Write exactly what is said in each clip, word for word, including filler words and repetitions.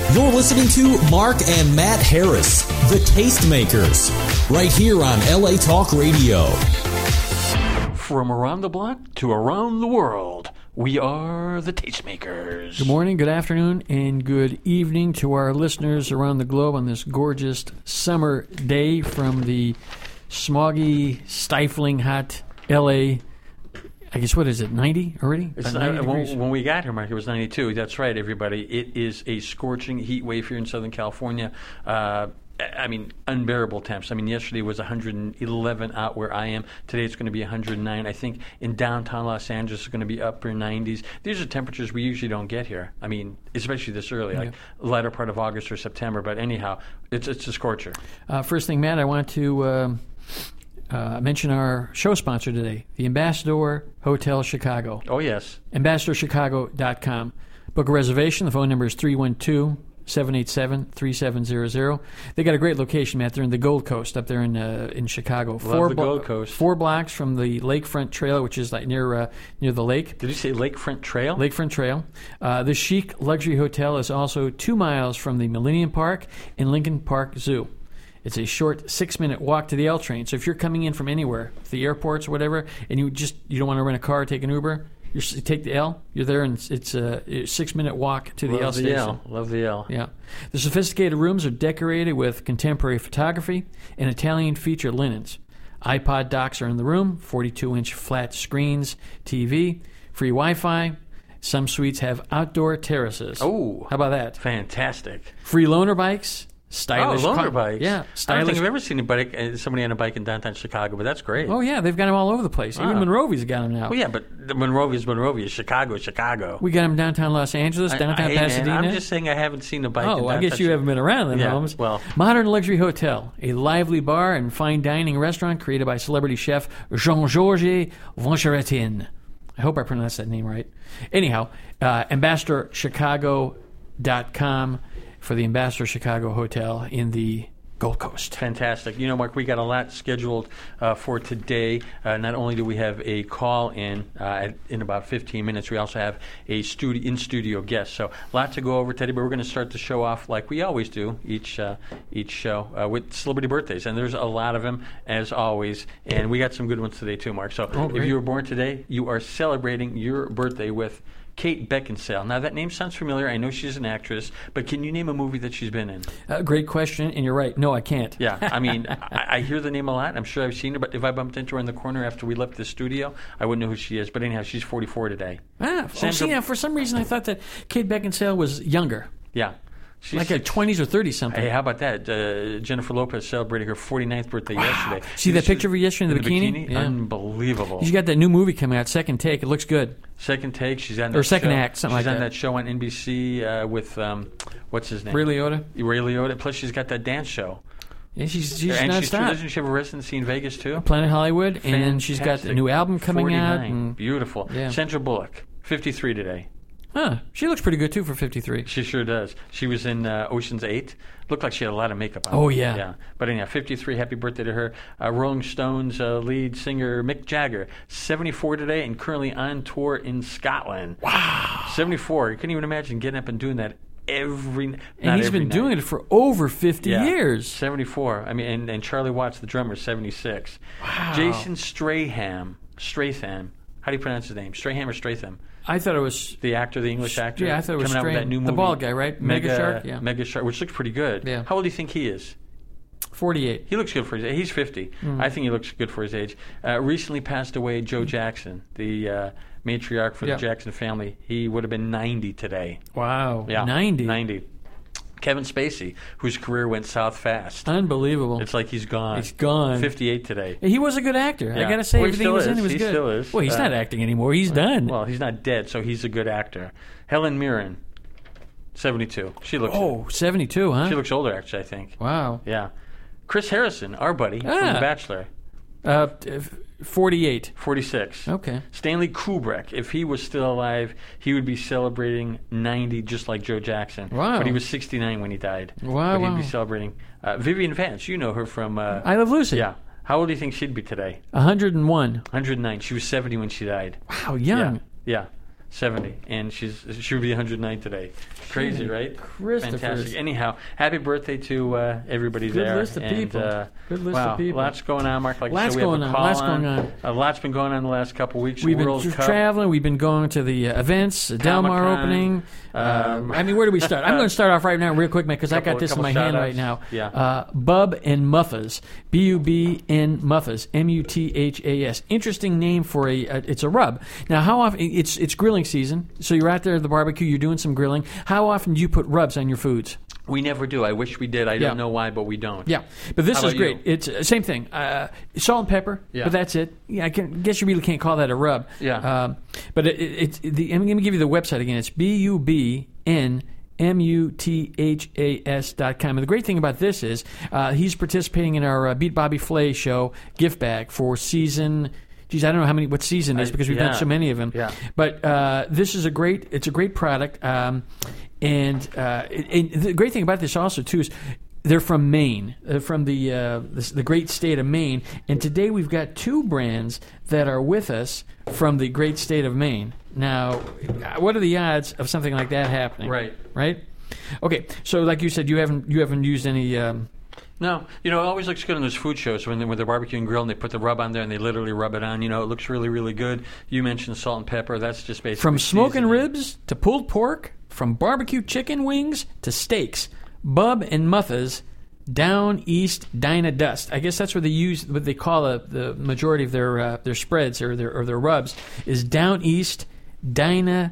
You're listening to Mark and Matt Harris, the Tastemakers, right here on L A Talk Radio. From around the block to around the world, we are the Tastemakers. Good morning, good afternoon, and good evening to our listeners around the globe on this gorgeous summer day from the smoggy, stifling hot L A. I guess, what is it, ninety already? It's ninety not, when, degrees? when we got here, Mark, it was ninety-two. That's right, everybody. It is a scorching heat wave here in Southern California. Uh, I mean, unbearable temps. I mean, yesterday was one hundred eleven out where I am. Today it's going to be one hundred nine. I think in downtown Los Angeles it's going to be upper nineties. These are temperatures we usually don't get here. I mean, especially this early, like yeah. latter part of August or September. But anyhow, it's it's a scorcher. Uh, first thing, Matt, I want to uh, uh, mention our show sponsor today, the Ambassador Hotel Chicago. Oh, yes. ambassador chicago dot com. Book a reservation. The phone number is three one two, seven eight seven, three seven zero zero. They got a great location, Matt. They're in the Gold Coast up there in uh, in Chicago. Love four the blo- Gold Coast. Four blocks from the Lakefront Trail, which is like near uh, near the lake. Did you say Lakefront Trail? Lakefront Trail. Uh, the chic luxury hotel is also two miles from the Millennium Park and Lincoln Park Zoo. It's a short six-minute walk to the L train. So if you're coming in from anywhere, the airports or whatever, and you just you don't want to rent a car or take an Uber, you take the L. You're there, and it's, it's a six-minute walk to the Love L the station. L. Love the L. Yeah. The sophisticated rooms are decorated with contemporary photography and Italian feature linens. iPod docks are in the room, forty-two inch flat screens, T V, free Wi-Fi. Some suites have outdoor terraces. Oh. How about that? Fantastic. Free loaner bikes. Stylish oh, loaner car- bikes. Yeah, I don't stylish. think I've ever seen a bike, uh, somebody on a bike in downtown Chicago, but that's great. Oh yeah, they've got them all over the place. Even Ah. Monrovia's got them now. Well, yeah, but the Monrovia is Monrovia. Chicago is Chicago. We got them downtown Los Angeles, downtown I, I, hey, man, Pasadena. I'm just saying I haven't seen a bike in Oh, downtown I guess you Chi- haven't been around then, Yeah, Holmes. well. Modern Luxury Hotel, a lively bar and fine dining restaurant created by celebrity chef Jean-Georges Voncheretin. I hope I pronounced that name right. Anyhow, uh, ambassador chicago dot com for the Ambassador Chicago Hotel in the Gold Coast. Fantastic. You know, Mark, we got a lot scheduled uh, for today. Uh, not only do we have a call in uh, at, in about fifteen minutes, we also have a studi- in-studio guest. So a lot to go over today, but we're going to start the show off like we always do each uh, each show uh, with celebrity birthdays. And there's a lot of them, as always. And we got some good ones today, too, Mark. So Oh, if great. you were born today, you are celebrating your birthday with Kate Beckinsale. Now, that name sounds familiar. I know she's an actress, but can you name a movie that she's been in? Uh, great question, and you're right. No, I can't. Yeah, I mean, I, I hear the name a lot. I'm sure I've seen her, but if I bumped into her in the corner after we left the studio, I wouldn't know who she is. But anyhow, she's forty-four today. Ah, oh, Sandra- see, now, for some reason I thought that Kate Beckinsale was younger, Yeah. She's like a twenties or thirties something. Hey, how about that? Uh, Jennifer Lopez celebrated her forty-ninth birthday yesterday. See that She's- picture of her yesterday in the bikini? Yeah. Unbelievable. She's got that new movie coming out, Second Take. It looks good. Second Take. She's on Or that Second show. Act, something She's like on that. that show on N B C uh, with um, what's his name? Ray Liotta. Ray Liotta. Plus, she's got that dance show. Yeah, she's she's and she's, nonstop. doesn't she have a residency in Vegas too? Planet Hollywood, and she's got the Fantastic. new album coming out. forty-nine. And, Beautiful. Yeah. Sandra Bullock, fifty-three today. huh, she looks pretty good too for fifty-three. She sure does. She was in uh, Ocean's Eight. Looked like she had a lot of makeup on. Oh, yeah. Yeah. But anyhow, fifty-three. Happy birthday to her. Uh, Rolling Stones uh, lead singer Mick Jagger, seventy-four today, and currently on tour in Scotland. Wow. seventy-four. You couldn't even imagine getting up and doing that every. And not he's every been night. doing it for over fifty Yeah. years. seventy-four. I mean, and, and Charlie Watts, the drummer, seventy-six. Wow. Jason Stratham. Stratham. How do you pronounce his name? Stratham or Stratham? I thought it was. The actor, the English actor. Yeah, I thought it was coming out with that Stratham. new The movie. bald guy, right? Mega Shark? Yeah. Mega Shark, which looks pretty good. Yeah. How old do you think he is? forty-eight. He looks good for his age. He's fifty. Mm. I think he looks good for his age. Uh, recently passed away Joe Jackson, the uh, matriarch for Yeah. the Jackson family. He would have been ninety today. Wow. Yeah, ninety. ninety. Kevin Spacey, whose career went south fast. Unbelievable. It's like he's gone. He's gone. fifty-eight today. He was a good actor. I Yeah. got to say, Well, he everything still he was is. in, he was He good. still is. Well, he's Uh, not acting anymore. He's done. Well, he's not dead, so he's a good actor. Helen Mirren, seventy-two. She looks. Oh, seventy-two, huh? She looks older, actually. I think. Wow. Yeah. Chris Harrison, our buddy from Ah. The Bachelor, Uh, f- forty-eight. forty-six. Okay. Stanley Kubrick, if he was still alive, he would be celebrating ninety, just like Joe Jackson. Wow. But he was sixty-nine when he died. Wow, But he'd wow. be celebrating. Uh, Vivian Vance, you know her from. Uh, I Love Lucy. yeah. How old do you think she'd be today? one hundred one. one hundred nine. She was seventy when she died. Wow, young. Yeah. Yeah. seventy, and she's she would be one hundred nine today. Crazy, right? Fantastic. Anyhow, happy birthday to uh, everybody Good there. list of and, people. Uh, Good list wow, of people. Lots going on, Mark. Like lots so we going have a on. call Lots on. going on. A lot's been going on the last couple of weeks. We've World been Cup. traveling. We've been going to the uh, events, Del Mar Comic-Con. opening. Um, Uh, I mean, where do we start? I'm going to start off right now, real quick, man, because I Couple- got this in couple my hand shout-outs. right now. Yeah. Uh, Bub and Muffas, B U B N Muffas, M U T H A S. Interesting name for a. Uh, it's a rub. Now, how often? It's it's grilling season, so you're out there at the barbecue. You're doing some grilling. How often do you put rubs on your foods? We never do. I wish we did. I Yeah. don't know why, but we don't. Yeah, but this How is about great. you? It's uh, same thing. Uh, salt and pepper, Yeah. but that's it. Yeah, I can, guess you really can't call that a rub. Yeah. Um, but it, it, it's the. I'm going to give you the website again. It's B U B N M U T H A S dot com. And the great thing about this is uh, he's participating in our uh, Beat Bobby Flay show gift bag for season. Geez, I don't know how many what season it is I- because we've yeah. done so many of them. Yeah. But uh, this is a great. It's a great product. Um, and, uh, it, and the great thing about this also too is they're from Maine, uh, from the, uh, the the great state of Maine. And today we've got two brands that are with us from the great state of Maine. Now, what are the odds of something like that happening? Right. Right. Okay. So, like you said, you haven't you haven't used any. Um, No, you know, it always looks good on those food shows when, they, when they're barbecuing grill and they put the rub on there and they literally rub it on. You know, it looks really, really good. You mentioned salt and pepper. That's just basically From smoking seasoning. ribs to pulled pork, from barbecue chicken wings to steaks, Bub and Muffas, Down East Dyna Dust. I guess that's what they use. What they call a, the majority of their uh, their spreads or their or their rubs is Down East Dyna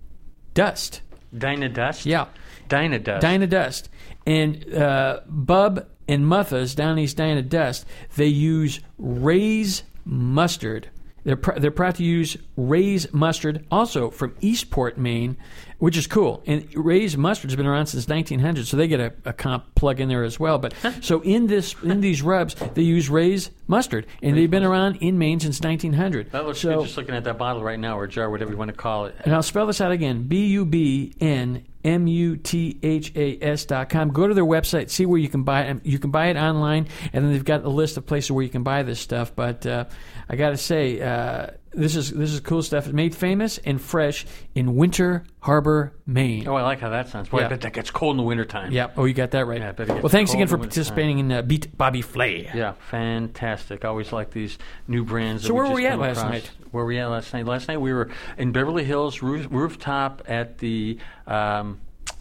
Dust. Dyna Dust? Yeah, Dyna Dust. Dyna Dust. And uh, Bub and Muffas, Down East Dyna Dust, they use Ray's mustard. They're pr- they're proud to use Ray's mustard, also from Eastport, Maine, which is cool. And Ray's mustard has been around since nineteen hundred, so they get a, a comp plug in there as well. But so in this in these rubs, they use Ray's mustard, and they've been around in Maine since nineteen hundred. That looks so, good just looking at that bottle right now, or jar, whatever you want to call it. And I'll spell this out again: B U B N M U T H A S dot com. Go to their website, see where you can buy it. You can buy it online, and then they've got a list of places where you can buy this stuff. But uh, I got to say, uh, this is this is cool stuff. It's made famous and fresh in Winter Harbor, Maine. Oh, I like how that sounds. Boy, Yeah. I bet that gets cold in the wintertime. Yeah. Oh, you got that right. Yeah, I bet it gets well, thanks cold again for in the participating in uh, Beat Bobby Flay. Yeah, fantastic. I always like these new brands. So that where we were just we at come last across. night? Where were we at last night? Last night we were in Beverly Hills roof, rooftop at the um,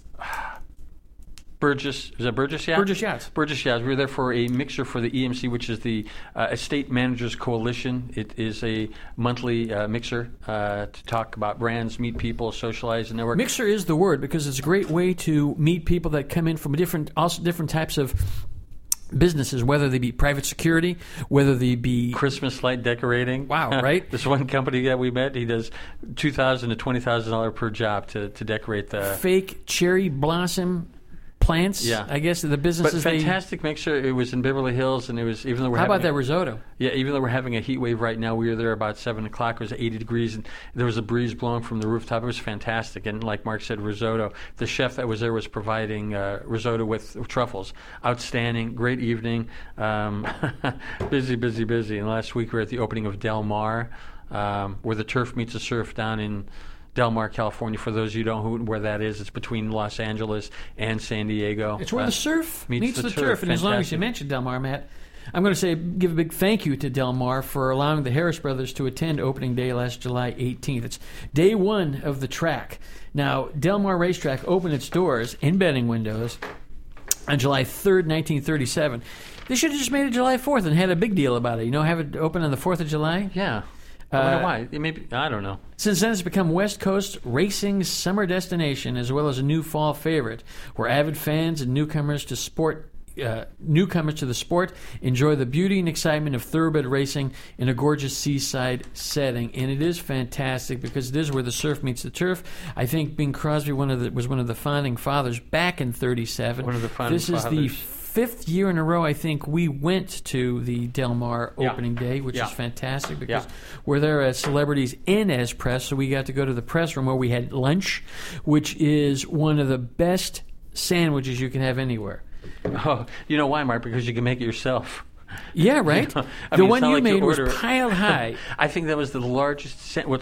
Burgess. Is that Burgess Yacht? Burgess Yachts. Burgess Yachts. We were there for a mixer for the E M C, which is the uh, Estate Managers Coalition. It is a monthly uh, mixer uh, to talk about brands, meet people, socialize, and network. Mixer is the word because it's a great way to meet people that come in from different, also different types of businesses, whether they be private security, whether they be Christmas light decorating. Wow, right? This one company that we met, he does two thousand to twenty thousand dollars per job to, to decorate the fake cherry blossom plants. Yeah. I guess the But businesses. fantastic mixer. It was in Beverly Hills, and it was even though we're They, how having about that a, risotto? yeah, even though we're having a heat wave right now, we were there about seven o'clock. It was eighty degrees, and there was a breeze blowing from the rooftop. It was fantastic, and like Mark said, risotto. The chef that was there was providing uh, risotto with truffles. Outstanding, great evening. Um, busy, busy, busy. And last week we were at the opening of Del Mar, um, where the turf meets the surf down in Del Mar, California. For those of you who don't know where that is, it's between Los Angeles and San Diego. It's where Uh, the surf meets meets, the the, turf. turf. And as long as you Fantastic. mentioned Del Mar, Matt, I'm going to say give a big thank you to Del Mar for allowing the Harris brothers to attend opening day last July eighteenth. It's day one of the track. Now, Del Mar Racetrack opened its doors in betting windows on July third, nineteen thirty-seven. They should have just made it July fourth and had a big deal about it. You know, have it open on the fourth of July. Yeah. I Uh, wonder why. It may be, I don't know. Since then, it's become West Coast racing's summer destination, as well as a new fall favorite, where avid fans and newcomers to sport, uh, newcomers to the sport, enjoy the beauty and excitement of thoroughbred racing in a gorgeous seaside setting. And it is fantastic because it is where the surf meets the turf. I think Bing Crosby one of the, was one of the founding fathers back in thirty-seven. One of the founding This is fathers. the fifth year in a row, I think, we went to the Del Mar Yeah. opening day, which Yeah. is fantastic because Yeah. we're there as celebrities and as press, so we got to go to the press room where we had lunch, which is one of the best sandwiches you can have anywhere. Oh, you know why, Mark? Because you can make it yourself. Yeah, right? You know, I the mean, it's one not you like you made was order- piled high. I think that was the largest. sa- What's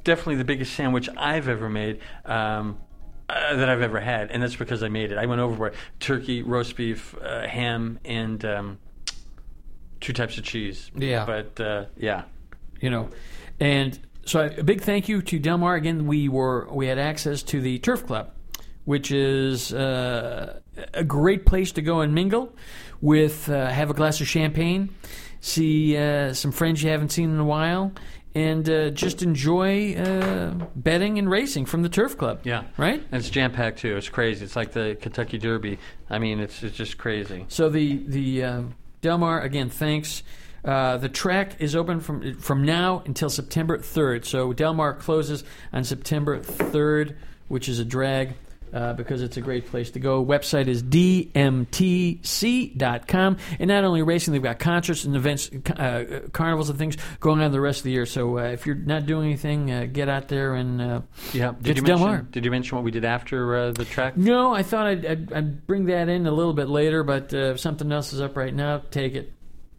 definitely the biggest sandwich I've ever made. Um, Uh, that I've ever had, and that's because I made it. I went overboard. Turkey, roast beef, uh, ham, and um, two types of cheese. Yeah. But, uh, yeah. You know, and so a big thank you to Del Mar. Again, we were we had access to the Turf Club, which is uh, a great place to go and mingle with, uh, have a glass of champagne, see uh, some friends you haven't seen in a while, and uh, just enjoy uh, betting and racing from the Turf Club. Yeah. Right? And it's jam-packed, too. It's crazy. It's like the Kentucky Derby. I mean, it's it's just crazy. So the, the uh, Del Mar, again, thanks. Uh, the track is open from from now until September third. So Del Mar closes on September third, which is a drag. Uh, because it's a great place to go. Website is d m t c dot com. And not only racing, they've got concerts and events, uh, carnivals and things going on the rest of the year. So uh, if you're not doing anything, uh, get out there and uh, yeah. get Did to you Del mention, Mar. Did you mention what we did after uh, the track? No, I thought I'd, I'd, I'd bring that in a little bit later, but uh, if something else is up right now, take it.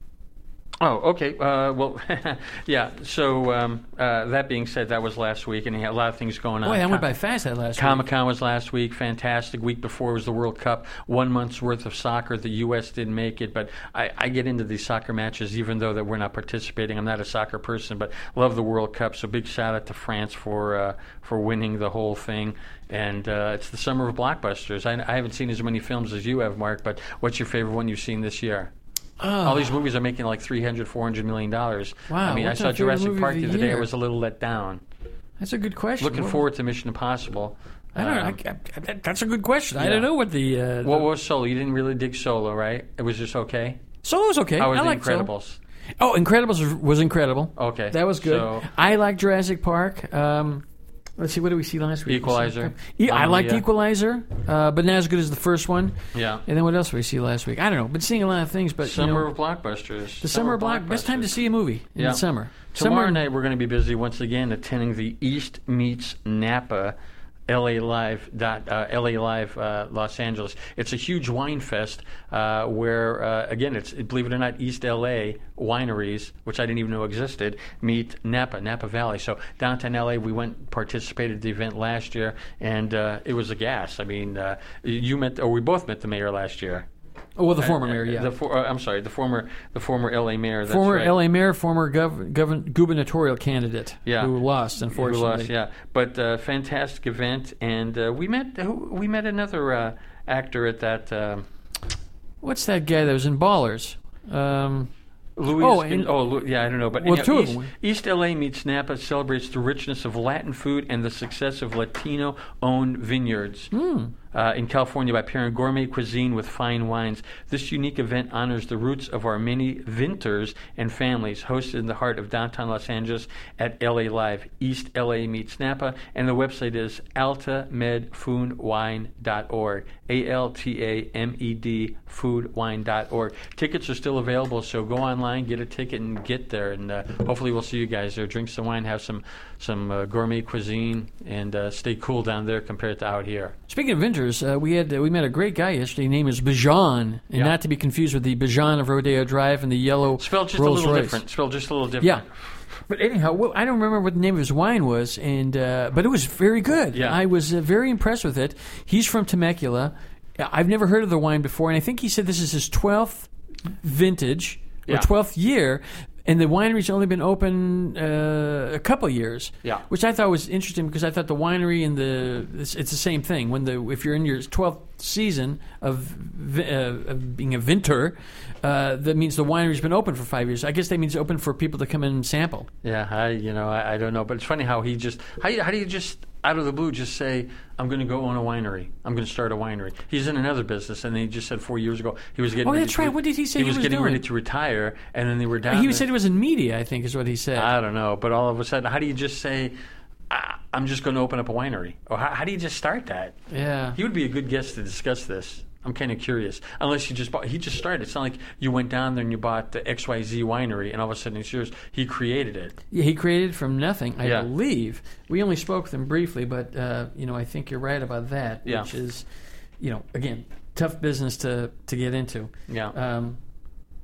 Oh, okay. Uh, well, yeah. So um, uh, that being said, that was last week, and he had a lot of things going on. Boy, that Com- went by fast that last week. Comic-Con was last week. Fantastic. Week before was the World Cup. One month's worth of soccer. The U S didn't make it, but I, I get into these soccer matches even though that we're not participating. I'm not a soccer person, but love the World Cup. So big shout out to France for uh, for winning the whole thing. And uh, it's the summer of blockbusters. I, I haven't seen as many films as you have, Mark, but what's your favorite one you've seen this year? Oh. All these movies are making like three hundred, four hundred million dollars. Wow, I mean, I what's saw our favorite Jurassic movie Park of the the other day. I year? was a little let down. That's a good question. Looking What- forward to Mission Impossible. I don't know. Um, I, I, that's a good question. I yeah. don't know what the... Uh, What the was Solo? You didn't really dig Solo, right? It was just okay? Solo's okay. How was I The like Solo. Incredibles? Oh, Incredibles was- was incredible. Okay. That was good. So- I like Jurassic Park. Um, let's see, what did we see last week? Equalizer. Yeah, I Um, liked yeah. Equalizer, uh, but not as good as the first one. Yeah. And then what else did we see last week? I don't know. Been seeing a lot of things, but Summer you know, of Blockbusters. the summer block, best time to see a movie in Yeah. the summer. Tomorrow Summer- night we're going to be busy once again attending the East Meets Napa L A Live dot uh, L A Live uh, Los Angeles. It's a huge wine fest uh, where uh, again it's believe it or not East L A wineries, which I didn't even know existed, meet Napa Napa Valley. So downtown L A, we went participated in the event last year, and uh, it was a gas. I mean, uh, you met or we both met the mayor last year. Oh, well, the former Uh, mayor, yeah. The for, uh, I'm sorry, the former the former L A mayor. That's former right. L A mayor, former gov- gov- gubernatorial candidate Yeah. who lost, unfortunately. Who lost, yeah. But uh, fantastic event, and uh, we met who, we met another uh, actor at that. Um, What's that guy that was in Ballers? Um, Louis. Oh, Spin- and- oh, Lu- yeah, I don't know, but Well, anyhow, two of East, them. East L A Meets Napa celebrates the richness of Latin food and the success of Latino-owned vineyards. Uh, in California by pairing gourmet cuisine with fine wines. This unique event honors the roots of our many vintners and families, hosted in the heart of downtown Los Angeles at L A Live, East L A Meets Napa, and the website is alta med food wine dot org, A L T A M E D food wine dot org. Tickets are still available, so go online, get a ticket, and get there, and uh, hopefully we'll see you guys there. Drink some wine, have some, some uh, gourmet cuisine, and uh, stay cool down there compared to out here. Speaking of vintners, uh, we had uh, we met a great guy yesterday. His name is Bijan, and Yeah. not to be confused with the Bijan of Rodeo Drive and the yellow Spelled just Rolls a little Royce. different. Spelled just a little different. Yeah, but anyhow, well, I don't remember what the name of his wine was, and uh, but it was very good. Yeah. I was uh, very impressed with it. He's from Temecula. I've never heard of the wine before, and I think he said this is his twelfth vintage or Yeah. twelfth year. And the winery's only been open uh, a couple years, Yeah. which I thought was interesting because I thought the winery and the it's, it's the same thing. When the if you're in your twelfth season of, vi- uh, of being a vinter, uh, that means the winery's been open for five years. I guess that means open for people to come in and sample. Yeah, I you know I, I don't know, but it's funny how he just how you, how do you just out of the blue just say I'm going to go own a winery. I'm going to start a winery. He's in another business, and he just said four years ago he was getting. Oh, ready that's to, right. What did he say He he was, was getting doing? ready to retire, and then they were down. He there. said it was in media, I think, is what he said. I don't know, but all of a sudden, how do you just say ah, I'm just going to open up a winery? Or how, how do you just start that? yeah. He would be a good guest to discuss this. I'm kind of curious. Unless you just bought, he just started. It's not like you went down there and you bought the X Y Z winery and all of a sudden it's yours. He created it. Yeah, he created from nothing, I Yeah. believe. We only spoke with him briefly, but uh, you know, I think you're right about that. Yeah. Which is, you know, again, tough business to to get into. Yeah. Um,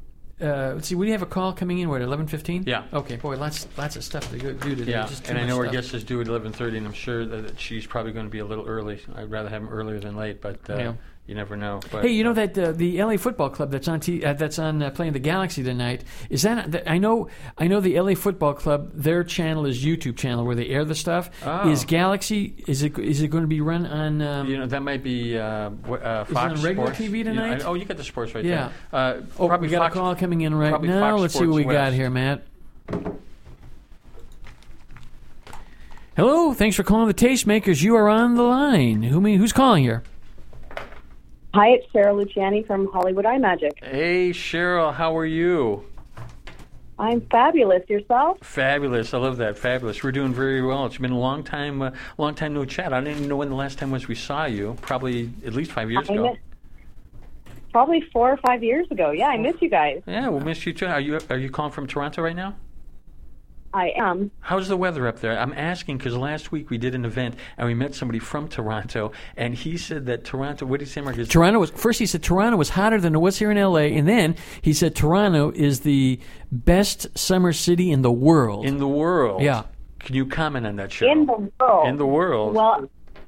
Uh, let's see. We have a call coming in. What, eleven fifteen? Yeah. Okay. Boy, lots lots of stuff to go do today. Yeah, Just too and I much know our stuff. guest is due at eleven thirty, and I'm sure that that she's probably going to be a little early. I'd rather have him earlier than late, but uh, Yeah. you never know. But, Hey, you know uh, that uh, the L A Football Club that's on t- uh, that's on uh, playing the Galaxy tonight, is that, that I know I know the L A Football Club, their channel is YouTube channel where they air the stuff. Oh. Is Galaxy is it is it going to be run on um, You know, that might be uh, w- uh, it Fox on regular Sports. T V You know, tonight? I- oh, you got the sports right Yeah. there. Uh, Oh, probably we got Fox, a call coming in right probably now. Fox Let's see what we Sports got West. here, Matt. Hello, thanks for calling the Tastemakers. You are on the line. Who me? Who's calling here? Hi, it's Cheryl Luciani from Hollywood Eye Magic. Hey, Cheryl, how are you? I'm fabulous. Yourself? Fabulous. I love that. Fabulous. We're doing very well. It's been a long time, uh, long time no chat. I didn't even know when the last time was we saw you. Probably at least five years I ago. miss- Probably four or five years ago. Yeah, I miss you guys. Yeah, we'll miss you too. Are you are you calling from Toronto right now? I am. How's the weather up there? I'm asking because last week we did an event and we met somebody from Toronto, and he said that Toronto. What did he say, Mark? Is Toronto was first. He said Toronto was hotter than it was here in L A, and then he said Toronto is the best summer city in the world. in the world? Yeah. Can you comment on that, Cheryl? In the world. In the world. Well,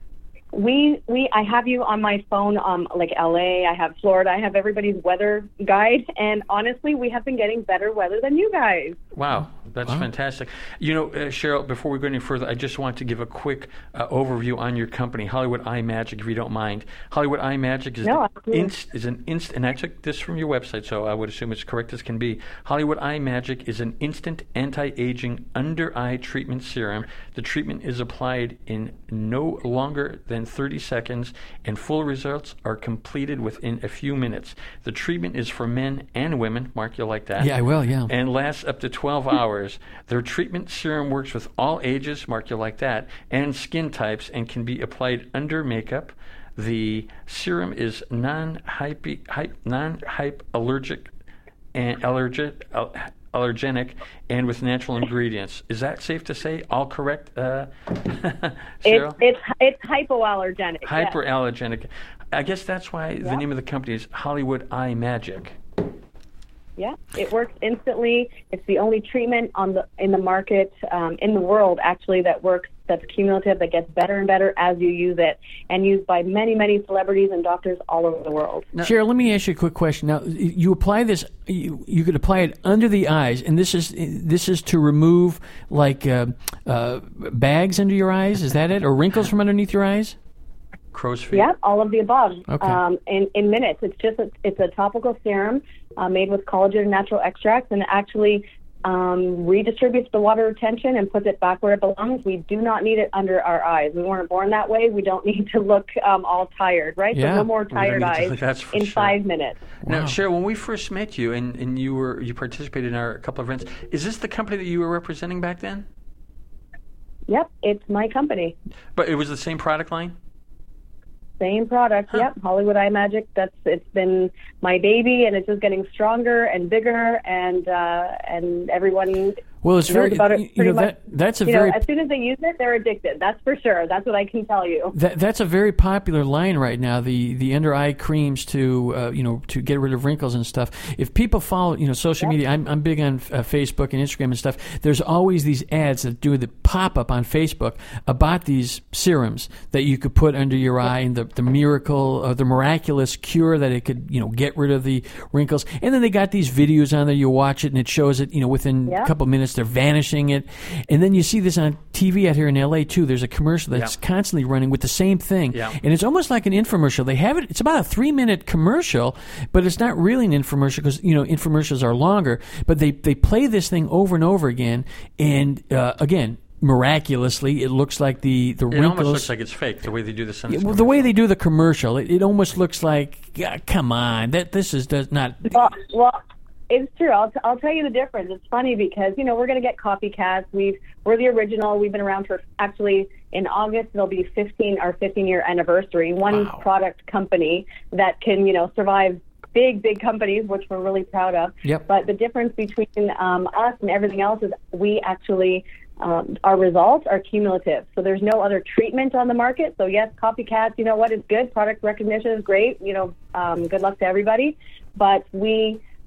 we we I have you on my phone, um, like L A. I have Florida. I have everybody's weather guide, and honestly, we have been getting better weather than you guys. Wow, that's Wow. fantastic. You know, uh, Cheryl, before we go any further, I just want to give a quick uh, overview on your company, Hollywood Eye Magic, if you don't mind. Hollywood Eye Magic is, No, the absolutely. inst, is an instant, and I took this from your website, so I would assume it's correct as can be. Hollywood Eye Magic is an instant anti-aging under-eye treatment serum. The treatment is applied in no longer than thirty seconds, and full results are completed within a few minutes. The treatment is for men and women. Mark, you'll like that. Yeah, I will. Yeah. And lasts up to twelve hours. Their treatment serum works with all ages, Mark, you like that, and skin types, and can be applied under makeup. The serum is non-hype, hype, non-hypoallergic and allergic, al- allergenic, and with natural ingredients. Is that safe to say? All correct, uh, Cheryl? It's it's it's hypoallergenic. yes. Hyperallergenic. I guess that's why the Yeah. name of the company is Hollywood Eye Magic. Yeah, it works instantly. It's the only treatment on the in the market um, in the world actually that works. That's cumulative. That gets better and better as you use it, and used by many, many celebrities and doctors all over the world. Cheryl, let me ask you a quick question. Now, you apply this. You, you could apply it under the eyes, and this is this is to remove like uh, uh, bags under your eyes. Is that it, or wrinkles from underneath your eyes? Crow's feet. Yeah, all of the above. Okay. Um, in, in minutes. It's just a, it's a topical serum uh, made with collagen and natural extracts, and it actually um, redistributes the water retention and puts it back where it belongs. We do not need it under our eyes. We weren't born that way. We don't need to look um, all tired, right? Yeah. So no more We don't tired need to- eyes that's for in sure. five minutes. Now, Wow. Cheryl, when we first met you and, and you were you participated in our couple of events, is this the company that you were representing back then? Yep, it's my company. But it was the same product line? Same product, yep. Hollywood Eye Magic. That's it's been my baby, and it's just getting stronger and bigger, and uh, and everyone Well, it's knows very. about it You pretty know much. that that's a You very know, as soon as they use it, they're addicted. That's for sure. That's what I can tell you. That, that's a very popular line right now. The the under eye creams to uh, you know to get rid of wrinkles and stuff. If people follow you know social media, I'm I'm big on uh, Facebook and Instagram and stuff. There's always these ads that do the pop up on Facebook about these serums that you could put under your eye, and the the miracle or the miraculous cure that it could you know get rid of the wrinkles. And then they got these videos on there. You watch it and it shows it you know within Yeah. a couple minutes they're vanishing it. And then you see this on T V out here in L A too. There's a commercial that's Yeah. constantly running with the same thing. Yeah. And it's almost like an infomercial. They have it, it's about a three minute commercial, but it's not really an infomercial because, you know, infomercials are longer. But they, they play this thing over and over again. And uh, again, miraculously, it looks like the, the It wrinkles. almost looks like it's fake, the way they do this. on Yeah, this well, the way they do the commercial, it, it almost looks like, yeah, come on, that this is does not. Well, well, it's true. I'll, t- I'll tell you the difference. It's funny because, you know, we're going to get copycats. We've, we're the original. We've been around for, actually, in August, it'll be fifteen, our fifteen-year anniversary. One Wow. product company that can, you know, survive big, big companies, which we're really proud of. Yep. But the difference between um, us and everything else is we actually, um, our results are cumulative. So there's no other treatment on the market. So, yes, copycats, you know what, is good. Product recognition is great. You know, um, good luck to everybody. But we...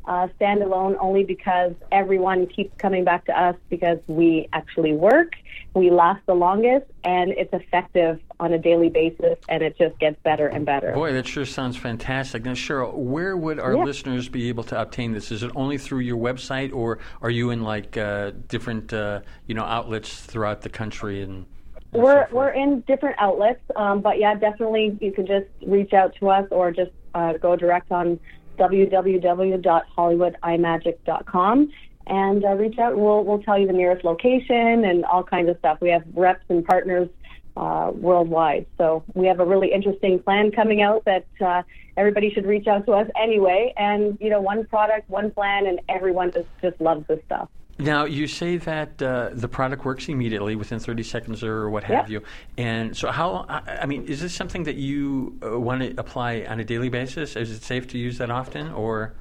uh, standalone only because everyone keeps coming back to us because we actually work, we last the longest, and it's effective on a daily basis, and it just gets better and better. Boy, that sure sounds fantastic. Now, Cheryl, where would our yeah. listeners be able to obtain this? Is it only through your website, or are you in like uh, different uh, you know outlets throughout the country? And, and we're so we're in different outlets, um, but yeah, definitely you can just reach out to us or just uh, go direct on w w w dot hollywood i magic dot com and uh, reach out. We'll we'll tell you the nearest location and all kinds of stuff. We have reps and partners uh, worldwide, so we have a really interesting plan coming out that uh, everybody should reach out to us anyway. And you know, one product, one plan, and everyone just just loves this stuff. Now, you say that uh, the product works immediately within thirty seconds or what have yeah. you. And so how, I mean, is this something that you uh, want to apply on a daily basis? Is it safe to use that often, or?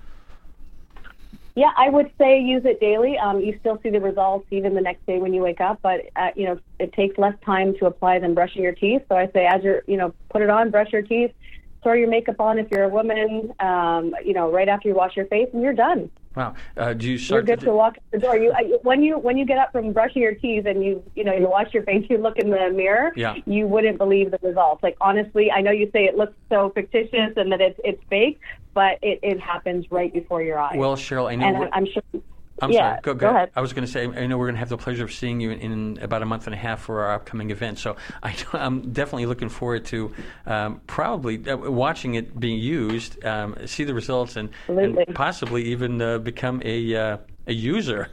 Yeah, I would say use it daily. Um, you still see the results even the next day when you wake up, but uh, you know, it takes less time to apply than brushing your teeth. So I say as you're, you know, put it on, brush your teeth, throw your makeup on if you're a woman, um, you know, right after you wash your face, and you're done. Wow. Uh, do you start You're good to, to walk out the door. You uh, when you when you get up from brushing your teeth and you you know you wash your face, you look in the mirror. Yeah. You wouldn't believe the results. Like honestly, I know you say it looks so fictitious and that it's it's fake, but it, it happens right before your eyes. Well, Cheryl, I know. And I'm sure. I'm yeah, sorry. Go, go, go ahead. I was going to say, I know we're going to have the pleasure of seeing you in, in about a month and a half for our upcoming event. So I, I'm definitely looking forward to um, probably uh, watching it being used, um, see the results, and, and possibly even uh, become a uh, a user.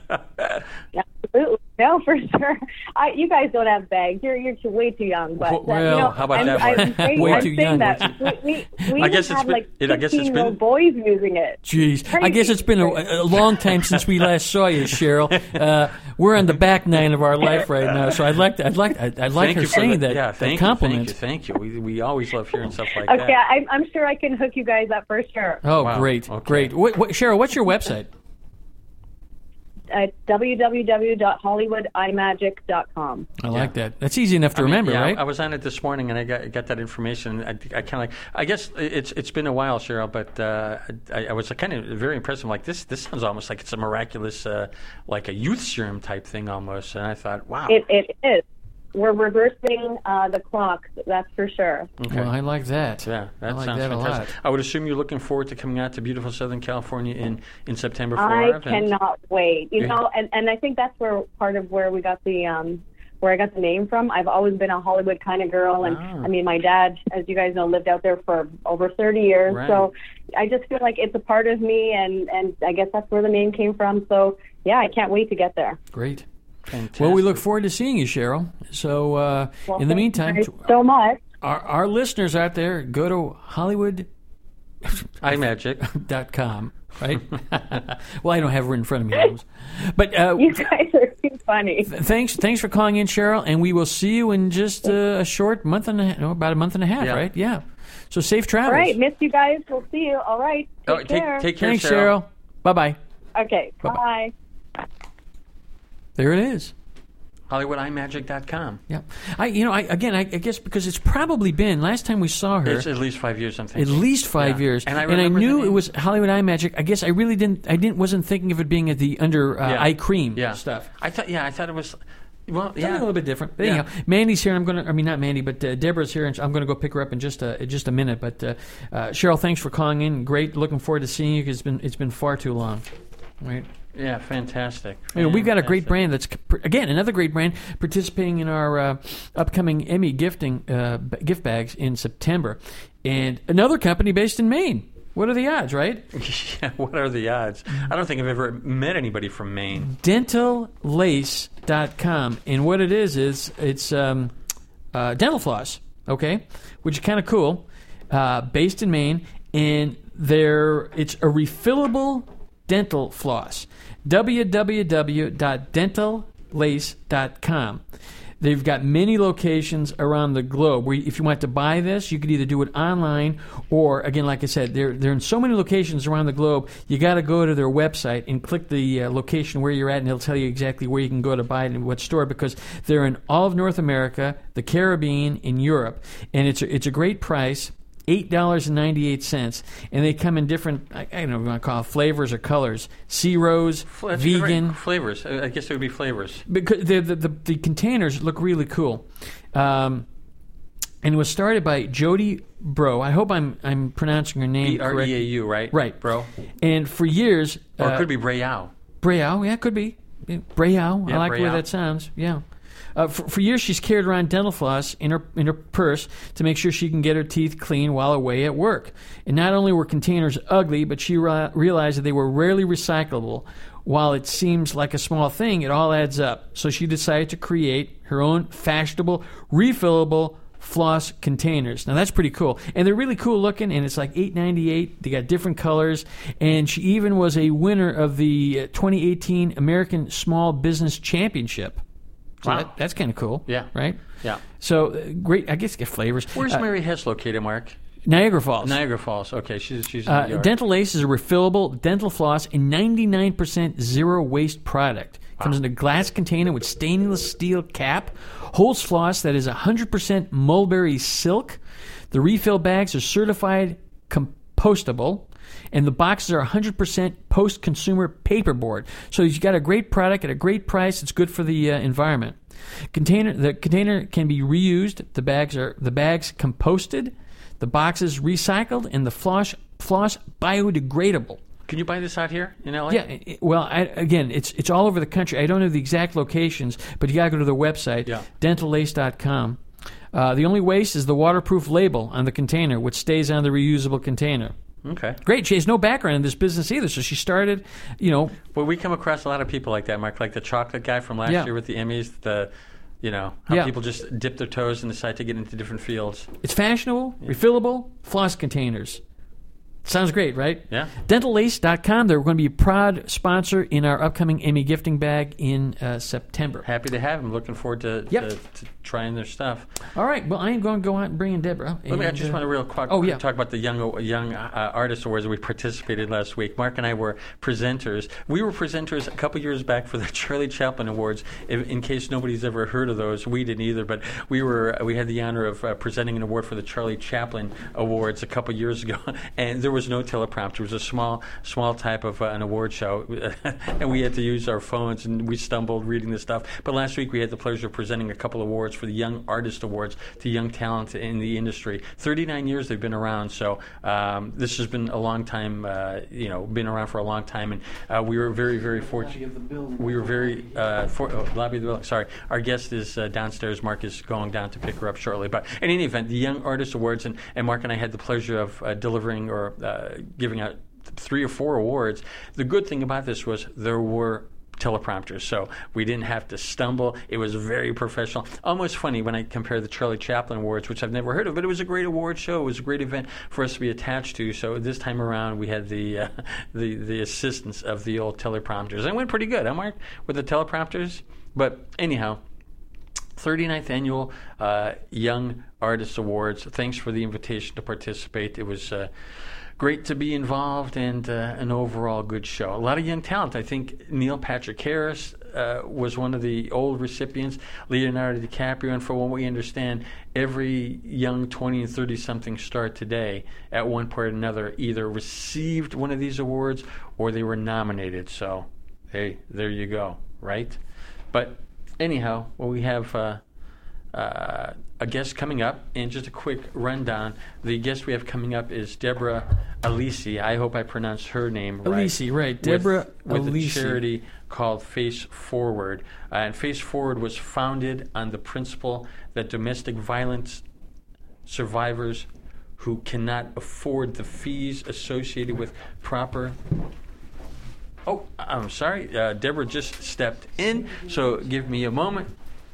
Absolutely. No, for sure. I, you guys don't have bags. You're you're too, way too young. But well, uh, you know, how about I'm, that? I'm saying, way I'm too saying young. That. We, we, we I guess have it's been, like it, I guess it's been boys using it. Jeez, Crazy. I guess it's been a, a long time since we last saw you, Cheryl. Uh, we're on the back nine of our life right now, so I'd like to, I'd like I'd, I'd like thank her you for saying the, that. Yeah, that thank compliment. you, thank you, thank you. We we always love hearing stuff like okay, that. Okay, I'm, I'm sure I can hook you guys up for sure. Oh, wow. great, Okay. great. What, what, Cheryl, what's your website? At w w w dot hollywood i magic dot com. I like that. That's easy enough to I mean, remember, yeah, right? I was on it this morning, and I got got that information. I, I kind of like. I guess it's it's been a while, Cheryl, but uh, I, I was kind of very impressed. I'm like, this this sounds almost like it's a miraculous, uh, like a youth serum type thing almost. And I thought, wow, It it is. We're reversing uh, the clock. That's for sure. okay. Well, I like that. Yeah, that I like sounds that fantastic. a lot. I would assume you're looking forward to coming out to beautiful Southern California in, in September for I our event. cannot wait. You Yeah. know, and, and I think that's where part of where we got the um, where I got the name from. I've always been a Hollywood kind of girl, and Ah. I mean, my dad, as you guys know, lived out there for over thirty years. Right. So I just feel like it's a part of me, and and I guess that's where the name came from. So yeah, I can't wait to get there. Great. Fantastic. Well, we look forward to seeing you, Cheryl. So, uh, Well, in the thank you meantime, guys so much. our, our listeners out there, go to Hollywood iMagic. dot com, right? Well, I don't have it in front of me, but uh, You guys are too funny. thanks, thanks for calling in, Cheryl, and we will see you in just uh, a short month and a, no, about a month and a half, Yeah. right? Yeah. So safe travels. All right, miss you guys. We'll see you. All right, take Oh, take, care. take care, Thanks, Cheryl. Cheryl. Bye bye. Okay, Bye-bye. bye. There it is. Hollywood i magic dot com. Yeah. I, you know, I again, I, I guess because it's probably been last time we saw her. It's at least five years, I'm At thinking. least five Yeah. years, And I and I remember knew the it name. was Hollywood iMagic. I guess I really didn't. I didn't. Wasn't thinking of it being at the under uh, Yeah. eye cream yeah. stuff. I thought, yeah, I thought it was. Well, Something yeah, a little bit different. But Yeah. anyhow, Mandy's here. I'm going to. I mean, not Mandy, but uh, Deborah's here, and I'm going to go pick her up in just a just a minute. But uh, uh, Cheryl, thanks for calling in. Great. Looking forward to seeing you. 'Cause it's been it's been far too long. Right. yeah, fantastic. You know, we've got a great Fantastic. brand that's, again, another great brand participating in our uh, upcoming Emmy gifting uh, b- gift bags in September. And another company based in Maine. What are the odds, right? Yeah, what are the odds? I don't think I've ever met anybody from Maine. dental lace dot com. And what it is, is it's um, uh, dental floss, okay, which is kind of cool, uh, based in Maine. And they're, it's a refillable dental floss. w w w dot dental lace dot com. They've got many locations around the globe. Where if you want to buy this, you could either do it online or, again, like I said, they're, they're in so many locations around the globe, you got to go to their website and click the uh, location where you're at, and it'll tell you exactly where you can go to buy it and what store, because they're in all of North America, the Caribbean, and Europe. And it's a, it's a great price. eight dollars and ninety-eight cents, and they come in different, I, I don't know if you want to call it flavors or colors. Sea Rose, Fl- that's vegan. right. Flavors. I I guess it would be flavors. Because the, the, the, the containers look really cool. Um, and it was started by Jody Bro. I hope I'm I'm pronouncing her name B R E A correctly. U, right? Right. Bro. And for years... Or uh, it could be Brayao. Brayao, yeah, it could be. Yeah, Brayao, Yeah, I like the way Brayao. that sounds, yeah. Uh, for, for years, she's carried around dental floss in her in her purse to make sure she can get her teeth clean while away at work. And not only were containers ugly, but she re- realized that they were rarely recyclable. While it seems like a small thing, it all adds up. So she decided to create her own fashionable, refillable floss containers. Now that's pretty cool, and they're really cool looking. And it's like eight ninety-eight. They got different colors, and she even was a winner of the twenty eighteen American Small Business Championship. So Wow. that, that's kind of cool. Yeah. Right? Yeah. So, uh, great, I guess, get flavors. Where's Uh, Mary Hess located, Mark? Niagara Falls. Niagara Falls. Okay, she's she's in Uh, New York. Dental Ace is a refillable dental floss and ninety-nine percent zero waste product. Comes in a glass container with stainless steel cap. Holds floss that is one hundred percent mulberry silk. The refill bags are certified compostable. And the boxes are one hundred percent post-consumer paperboard. So you've got a great product at a great price. It's good for the uh, environment. Container the container can be reused. The bags are the bags composted, the boxes recycled, and the floss floss biodegradable. Can you buy this out here in L A? Yeah, it- well, I, again, it's it's all over the country. I don't know the exact locations, but you got to go to their website, Yeah. dental ace dot com. Uh, the only waste is the waterproof label on the container, which stays on the reusable container. Okay. Great. She has no background in this business either, so she started, you know, Well, we come across a lot of people like that, Mark, like the chocolate guy from last Yeah. year with the Emmys, the, you know, how Yeah. people just dip their toes and decide to get into different fields. it's fashionable, refillable, floss containers. Sounds great, right? Yeah. dental ace dot com. They're going to be a proud sponsor in our upcoming Emmy gifting bag in uh, September. Happy to have them. Looking forward to, Yep. to, to trying their stuff. All right. Well, I am going to go out and bring in Deborah. Let me, I and, just uh, want to real quick oh, yeah. talk about the Young Young uh, Artist Awards that we participated last week. Mark and I were presenters. We were presenters a couple years back for the Charlie Chaplin Awards. In, in case nobody's ever heard of those, we didn't either. But we were we had the honor of uh, presenting an award for the Charlie Chaplin Awards a couple years ago, and there was no teleprompter. It was a small small type of uh, an award show, and we had to use our phones, and we stumbled reading this stuff. But last week we had the pleasure of presenting a couple of awards for the Young Artist Awards to young talent in the industry. thirty-nine years they've been around, so um, this has been a long time, uh, you know, been around for a long time, and uh, we were very, very fortunate. We were very, uh, for, oh, lobby of the building, sorry. Our guest is uh, downstairs. Mark is going down to pick her up shortly. But in any event, the Young Artist Awards, and, and Mark and I had the pleasure of uh, delivering or uh, giving out three or four awards. The good thing about this was there were teleprompters, so we didn't have to stumble. It was very professional. Almost funny when I compare the Charlie Chaplin Awards, which I've never heard of, but it was a great award show. It was a great event for us to be attached to. So this time around, we had the uh, the the assistance of the old teleprompters, and it went pretty good. I'm Mark with the teleprompters, but anyhow. thirty-ninth Annual uh, Young Artist Awards. Thanks for the invitation to participate. It was uh, great to be involved, and uh, an overall good show. A lot of young talent. I think Neil Patrick Harris uh, was one of the old recipients, Leonardo DiCaprio, and for what we understand, every young twenty and thirty-something star today, at one point or another, either received one of these awards or they were nominated. So, hey, there you go, right? But anyhow, well, we have uh, uh, a guest coming up, and just a quick rundown. The guest we have coming up is Deborah Alisi. I hope I pronounced her name right. Alisi, right. Deborah with, with Alisi. a charity called Face Forward. Uh, and Face Forward was founded on the principle that domestic violence survivors who cannot afford the fees associated with proper... Oh, I'm sorry. Uh, Deborah just stepped in, so give me a moment.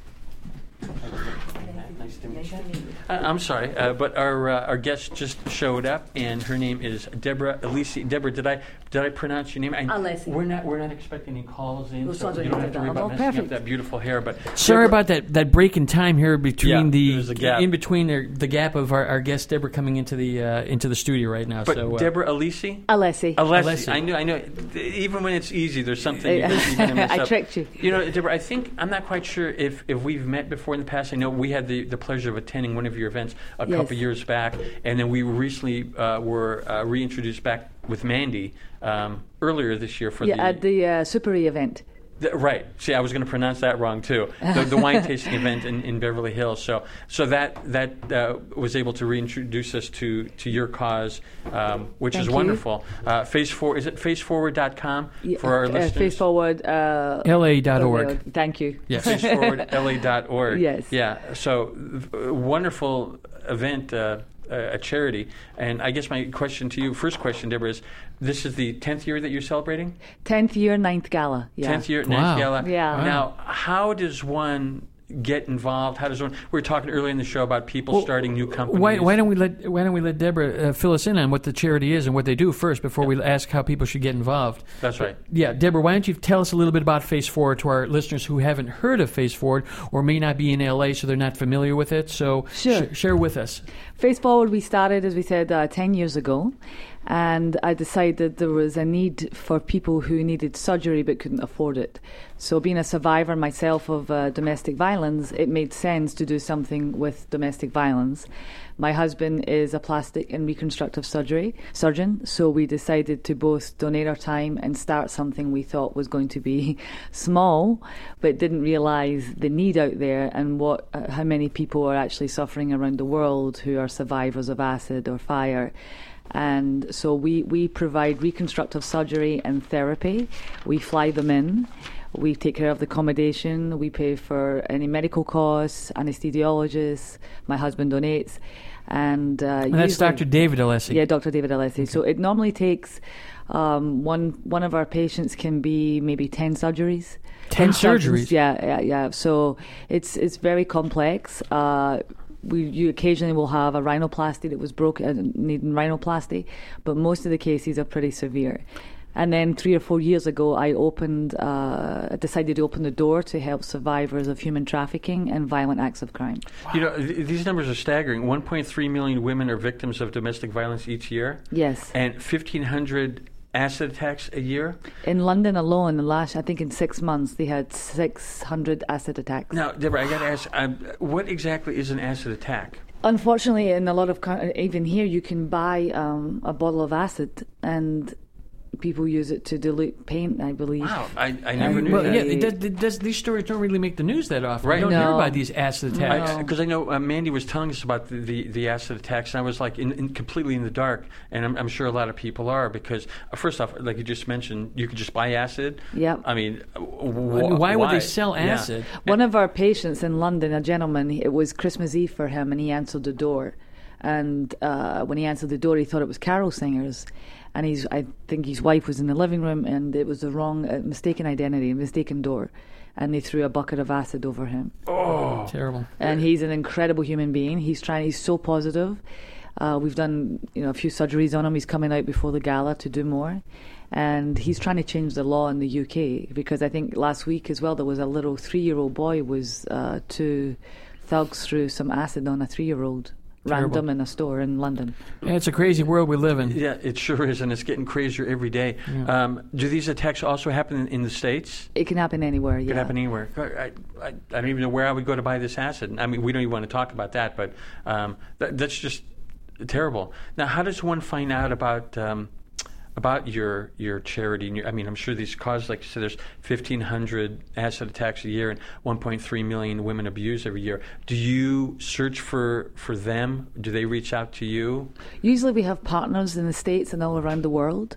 Nice to meet you. Uh, I'm sorry, uh, but our uh, our guest just showed up, and her name is Deborah Alisi. Deborah, did I did I pronounce your name? I, Alisi. We're not we're not expecting any calls in, Well, so sounds you like don't you have to did worry that. about Oh, messing up perfect. that beautiful hair. But Sorry Deborah- about that, that break in time here between Yeah, the there's a gap. in between the, the gap of our, our guest Deborah coming into the uh, into the studio right now. But so uh, Deborah Alisi. Alessi. Alessi. Alessi. I know. I know. Even when it's easy, there's something you, you're going to mess I up. tricked you. You know, Deborah. I think I'm not quite sure if, if we've met before in the past. I know we had the, the pleasure of attending one of your your events a Yes. couple years back, and then we recently uh, were uh, reintroduced back with Mandy um, earlier this year for Yeah, the at the uh, Super E event. The, right. See, I was going to pronounce that wrong too. The, the wine tasting event in, in Beverly Hills. So, so that that uh, was able to reintroduce us to, to your cause, um, which Thank is you. wonderful. Uh, face for is it face forward dot com Yeah, for our uh, listeners? Face Forward. Uh, L A dot org. Thank you. Yes. face forward L A dot org. Yes. Yeah. So, uh, wonderful event. Uh, a charity. And I guess my question to you, first question, Deborah, is this is the tenth year that you're celebrating? tenth year, ninth gala. Yeah. tenth year, Wow. ninth gala. Yeah. Wow. Now, how does one get involved? How does one? We were talking earlier in the show about people Well, starting new companies. Why, why don't we let Why don't we let Deborah uh, fill us in on what the charity is and what they do first before we ask how people should get involved? That's right. Yeah, Deborah, why don't you tell us a little bit about Face Forward to our listeners who haven't heard of Face Forward or may not be in L A, so they're not familiar with it. So Sure. sh- share with us. Face Forward, we started, as we said, uh, ten years ago. And I decided there was a need for people who needed surgery but couldn't afford it. So being a survivor myself of uh, domestic violence, it made sense to do something with domestic violence. My husband is a plastic and reconstructive surgery surgeon, so we decided to both donate our time and start something we thought was going to be small, but didn't realize the need out there and what uh, how many people are actually suffering around the world who are survivors of acid or fire. And so we, we provide reconstructive surgery and therapy. We fly them in. We take care of the accommodation. We pay for any medical costs, anesthesiologists. My husband donates. And, uh, And that's usually- Doctor David Alessi. Yeah, Doctor David Alessi. So it normally takes um, one one of our patients can be maybe ten surgeries. Ten Surgeons, surgeries? Yeah, yeah, yeah. So it's it's very complex. Uh, we you occasionally will have a rhinoplasty that was broken, uh, needing rhinoplasty, but most of the cases are pretty severe. And then three or four years ago, I opened, uh, decided to open the door to help survivors of human trafficking and violent acts of crime. You know, th- these numbers are staggering. one point three million women are victims of domestic violence each year. Yes. And fifteen hundred acid attacks a year. In London alone, the last, I think in six months, they had six hundred acid attacks. Now, Deborah, I got to ask, um, what exactly is an acid attack? Unfortunately, in a lot of, co- even here, you can buy um, a bottle of acid and people use it to dilute paint, I believe. Wow, I, I never And- knew Well, that. yeah, it does, it does, these stories don't really make the news that often. Right. You don't hear No. about these acid attacks. No. Because I, know uh, Mandy was telling us about the, the, the acid attacks, and I was like in, in completely in the dark, and I'm, I'm sure a lot of people are because uh, first off, like you just mentioned, you could just buy acid. Yep. I mean, w- Why would why? they sell Yeah. acid? One of our patients in London, a gentleman, it was Christmas Eve for him, and he answered the door. And uh, when he answered the door, he thought it was carol singers. And he's, I think his wife was in the living room, and it was the wrong, uh, mistaken identity, a mistaken door. And they threw a bucket of acid over him. Oh, Terrible. And he's an incredible human being. He's trying. He's so positive. Uh, we've done, you know, a few surgeries on him. He's coming out before the gala to do more, and he's trying to change the law in the U K because I think last week as well there was a little three-year-old boy was uh, two thugs threw some acid on a three-year-old Terrible. random in a store in London. Yeah, it's a crazy world we live in. yeah, it sure is, and it's getting crazier every day. Yeah. Um, do these attacks also happen in, in the States? It can happen anywhere. It Yeah. could happen anywhere. I, I, I don't even know where I would go to buy this acid. I mean, we don't even want to talk about that, but um, that, that's just terrible. Now, how does one find out about um, about your your charity? And your, I mean, I'm sure these causes, like you said, there's fifteen hundred acid attacks a year and one point three million women abused every year. Do you search for, for them? Do they reach out to you? Usually we have partners in the States and all around the world.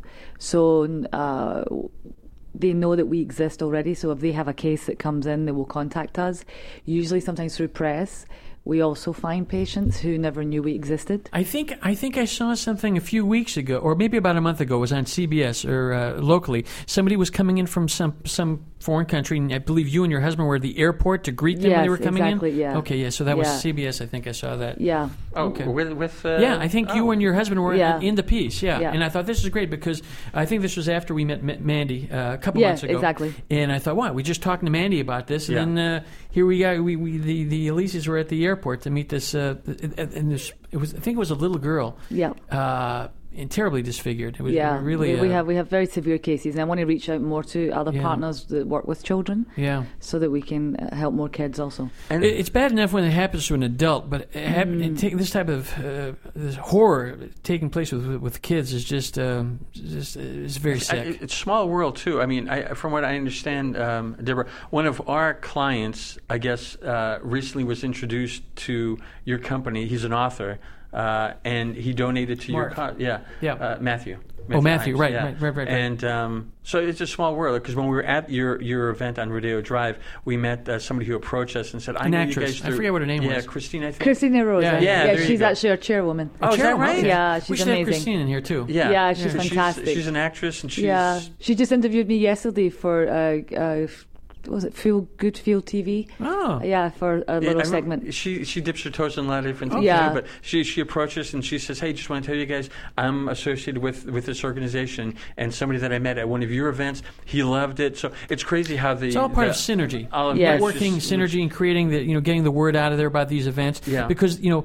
So uh, they know that we exist already. So if they have a case that comes in, they will contact us. Usually sometimes through press. We also find patients who never knew we existed. I think I think I saw something a few weeks ago, or maybe about a month ago. It was on C B S or uh, locally. Somebody was coming in from some some foreign country, and I believe you and your husband were at the airport to greet them when they Yes, were coming exactly, in. yeah. Okay, yeah. So that was Yeah. C B S. I think I saw that. Yeah. Oh, Okay. with, with uh, Yeah, I think you oh. and your husband were Yeah. in the piece. Yeah. Yeah. And I thought this is great because I think this was after we met M- Mandy uh, a couple Yeah, months ago. exactly. And I thought, wow, we just talking to Mandy about this, and Yeah. then uh, here we got we, we the the Elises were at the airport to meet this. Uh, and this it was I think it was a little girl. Yeah. Uh, terribly disfigured. It was Yeah, really. we, we uh, have we have very severe cases, and I want to reach out more to other Yeah. partners that work with children, Yeah. so that we can uh, help more kids also. And It- It's bad enough when it happens to an adult, but it happen, Mm. it take, this type of uh, this horror taking place with with kids is just um, just it's very I- sick. it's a small world too. I mean, I, from what I understand, um, Deborah, one of our clients, I guess, uh, recently was introduced to your company. He's an author, uh, and he donated to your Mark. cause. Yeah, Yeah. uh, Matthew. Oh, Matthew, Hines, right, yeah. right, right, right, right. And um, so it's a small world because when we were at your, your event on Rodeo Drive, we met uh, somebody who approached us and said, "I An know actress. you guys." I through-" forget what her name yeah, was. Christine, I think. Christina Rosa, Yeah, yeah, there you she's go. actually our chairwoman. Oh, is that Chairwoman, right? okay. Yeah, we she's should have amazing. Christine in here too. Yeah, Yeah, she's So fantastic. She's, an actress, and she's Yeah, she just interviewed me yesterday for uh, uh, what was it Feel Good Feel T V? Oh. Yeah, for a Yeah, little I remember segment. She she dips her toes in a lot of different things, Yeah. too, but she she approached us and she says, "Hey, just want to tell you guys, I'm associated with, with this organization, and somebody that I met at one of your events, he loved it." So it's crazy how the It's all part the, of synergy. all of Yes. which Working is- synergy and creating the, you know, getting the word out of there about these events. Yeah. Because, you know,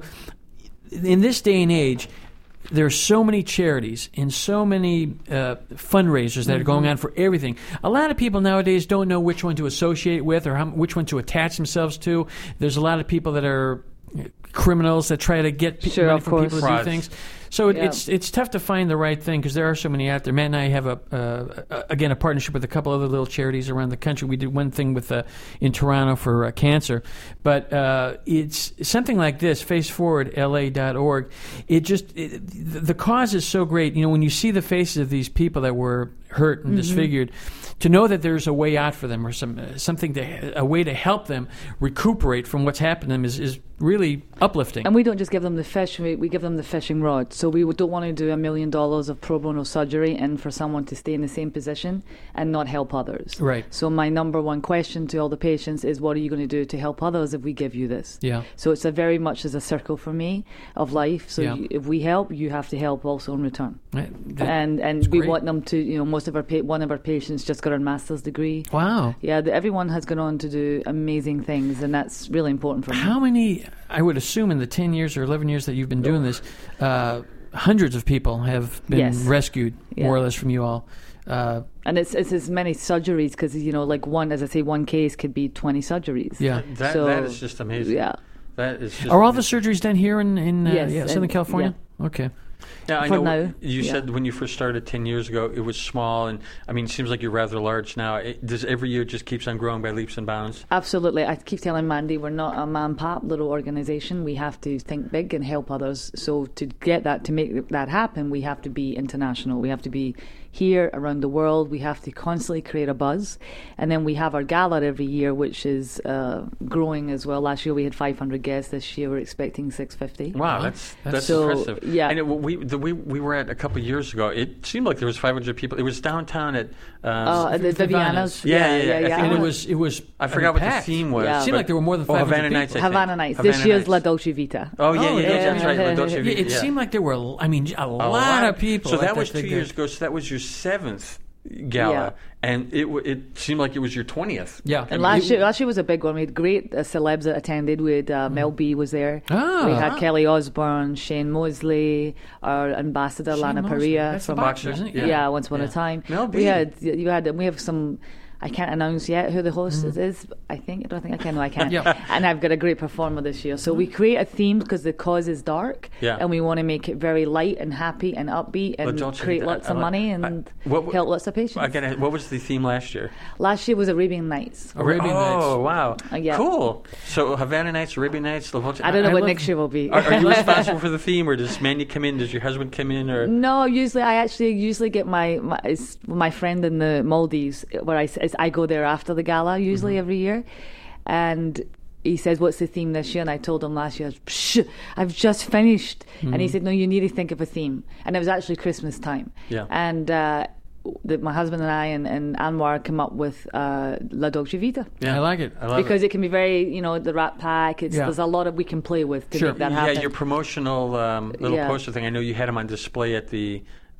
in this day and age, there are so many charities and so many uh, fundraisers that are going on for everything. A lot of people nowadays don't know which one to associate with or how, which one to attach themselves to. There's a lot of people that are criminals that try to get pe- Sure, money of from course. people to Frauds. do things. So it, Yeah. it's it's tough to find the right thing because there are so many out there. Matt and I have a uh, a- again a partnership with a couple other little charities around the country. We did one thing with uh, in Toronto for uh, cancer, but uh, it's something like this. face forward L A dot org. It just it, the cause is so great. You know, when you see the faces of these people that were hurt and disfigured, to know that there's a way out for them or some uh, something to a way to help them recuperate from what's happened to them is, is really uplifting. And we don't just give them the fish, we, we give them the fishing rod. So we don't want to do a million dollars of pro bono surgery and for someone to stay in the same position and not help others. Right. So my number one question to all the patients is, what are you going to do to help others if we give you this? Yeah. So it's a very much as a circle for me of life. So Yeah. you, if we help, you have to help also in return. Right. That- and and that's we great. want them to, you know, most of our pa- one of our patients just got a master's degree. Wow. Yeah, the, everyone has gone on to do amazing things, and that's really important for me. How many, I would assume in the ten years or eleven years that you've been doing this, uh, hundreds of people have been Yes. rescued, Yeah. more or less, from you all. Uh, And it's it's as many surgeries because, you know, like one, as I say, one case could be twenty surgeries. yeah. That So, that is just amazing. Yeah. That is just Are all the amazing. surgeries done here in, in uh, Yes, yeah, and- Southern California? Okay. Yeah, I For know. now, You yeah. said when you first started ten years ago, it was small, and I mean, it seems like you're rather large now. It, does every year just keeps on growing by leaps and bounds? Absolutely. I keep telling Mandy we're not a man-pap little organisation. We have to think big and help others. So to get that, to make that happen, we have to be international. We have to be here, around the world. We have to constantly create a buzz. And then we have our gala every year, which is uh, growing as well. Last year we had five hundred guests. This year we're expecting six hundred fifty. Wow, Wow. that's That's- that's, So, impressive. yeah. and it, we the, we we were at a couple of years ago. It seemed like there was five hundred people. It was downtown at. Um, Uh, at the Viviana's. Vivianas. Yeah, yeah, yeah. I think And Uh, it was, it was I forgot what packed. the theme was. Yeah. It seemed but- like there were more than oh, five hundred Havana people. Nights. I think. Havana Nights. Havana This year's Nights. La Dolce Vita. Oh yeah, Oh, yeah, yeah. that's right. La Dolce It, Vita. it yeah. seemed like there were, I mean, a, A lot, of people. So at that was two big years day. ago. So that was your seventh gala, Yeah. and it w- it seemed like it was your twentieth. Yeah. And last year, last year was a big one. We had great uh, celebs that attended. We had uh, Mel B was there. Ah. we had Ah. Kelly Osbourne, Shane Mosley, our ambassador Shane Lana Mosley. Parrilla That's the from boxer, isn't it? Yeah, Yeah. Once Upon Yeah. a Time. Mel B. We had you had we have some. I can't announce yet who the host Mm-hmm. is. I think I don't think I can. No, I can. Yeah. And I've got a great performer this year. So we create a theme because the cause is dark, Yeah. and we want to make it very light and happy and upbeat La and Dolce create Vita. lots I of like- money I- and what- help lots of patients. I gotta, what was the theme last year? Last year was Arabian Nights. Arabian oh, Nights. wow. Uh, yeah. Cool. So Havana Nights, Arabian Nights, La Dolce. I don't know I what love- next year will be. Are, are you responsible for the theme, or does Mandy come in? Does your husband come in, or No, usually I actually usually get my my, it's my friend in the Maldives where I s- I go there after the gala usually every year, and he says, "What's the theme this year?" And I told him last year, Psh, "I've just finished," and he said, "No, you need to think of a theme." And it was actually Christmas time, Yeah. and. Uh, the, my husband and I and, and Anwar come up with uh, La Dolce Vita I like it. I love because it. it can be very, you know, the Rat Pack. It's, Yeah. There's a lot of we can play with to Sure. make that Yeah, happen. your promotional um, little Yeah. poster thing. I know you had them on display at the